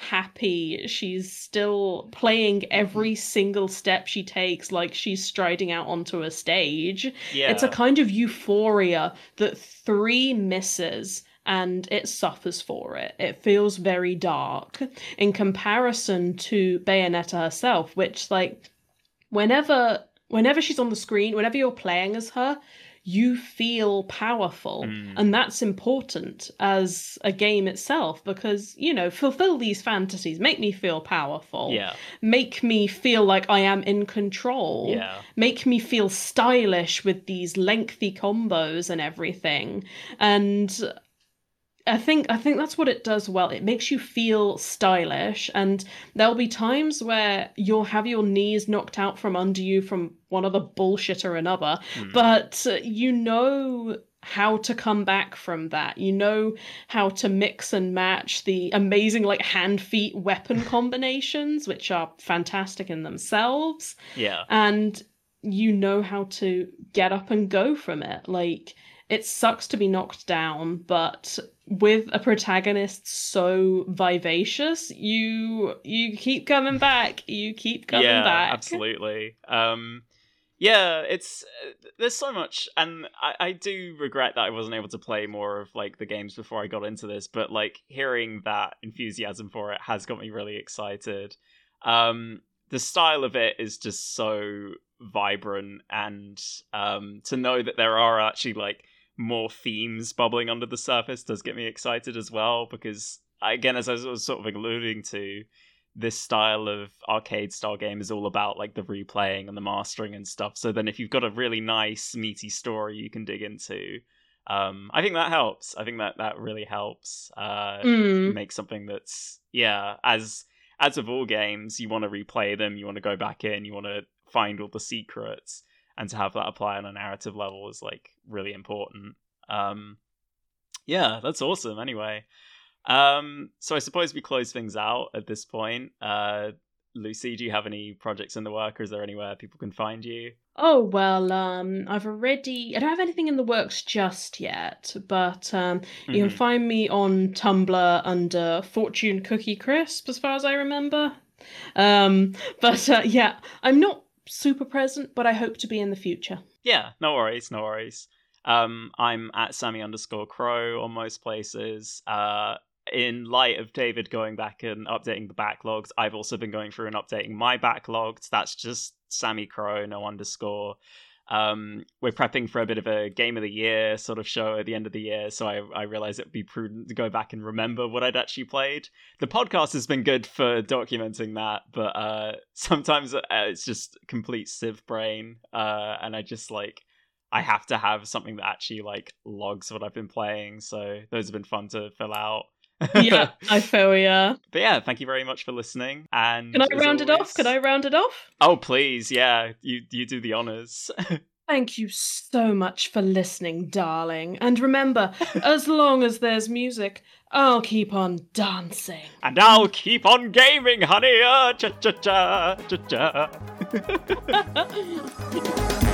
happy, she's still playing every single step she takes like she's striding out onto a stage. Yeah. It's a kind of euphoria that three misses, and it suffers for it. It feels very dark in comparison to Bayonetta herself, which, like, whenever whenever she's on the screen, whenever you're playing as her, you feel powerful. Mm. And that's important as a game itself, because, you know, fulfill these fantasies, make me feel powerful. Yeah. Make me feel like I am in control. Yeah. Make me feel stylish with these lengthy combos and everything. And I think I think that's what it does well. It makes you feel stylish, and there'll be times where you'll have your knees knocked out from under you from one other bullshit or another, Mm. but uh, you know how to come back from that. You know how to mix and match the amazing like hand feet weapon combinations, which are fantastic in themselves. Yeah. And you know how to get up and go from it. Like, it sucks to be knocked down, but with a protagonist so vivacious, you you keep coming back. You keep coming yeah, back. Absolutely. Um, yeah, it's uh, there's so much, and I, I do regret that I wasn't able to play more of like the games before I got into this. But like hearing that enthusiasm for it has got me really excited. Um, the style of it is just so vibrant, and um, to know that there are actually like more themes bubbling under the surface does get me excited as well, because again, as I was sort of alluding to, this style of arcade style game is all about like the replaying and the mastering and stuff. So then if you've got a really nice meaty story you can dig into, um I think that helps. I think that that really helps uh Mm. make something that's yeah as as with all games, you want to replay them, you want to go back in, you want to find all the secrets, and to have that apply on a narrative level is like really important. Um, yeah, that's awesome. Anyway, um, so I suppose we close things out at this point. Uh, Lucy, do you have any projects in the work, or is there anywhere people can find you? Oh, well, um, I've already, I don't have anything in the works just yet, but um, mm-hmm. you can find me on Tumblr under Fortune Cookie Crisp, as far as I remember. Um, but uh, yeah, I'm not super present, but I hope to be in the future. Yeah, no worries, no worries. Um, I'm at Sammy underscore Crow on most places. Uh, in light of David going back and updating the backlogs, I've also been going through and updating my backlogs. That's just Sammy Crow, no underscore. Um, we're prepping for a bit of a Game of the Year sort of show at the end of the year, so I, I realized it would be prudent to go back and remember what I'd actually played. The podcast has been good for documenting that, but uh, sometimes it's just complete sieve brain, uh, and I just like I have to have something that actually like logs what I've been playing. So those have been fun to fill out. Yeah, I feel ya. But yeah, thank you very much for listening. And can I round always... it off? Can I round it off? Oh, please, yeah. You you do the honors. Thank you so much for listening, darling. And remember, as long as there's music, I'll keep on dancing. And I'll keep on gaming, honey. Uh, cha cha cha cha cha.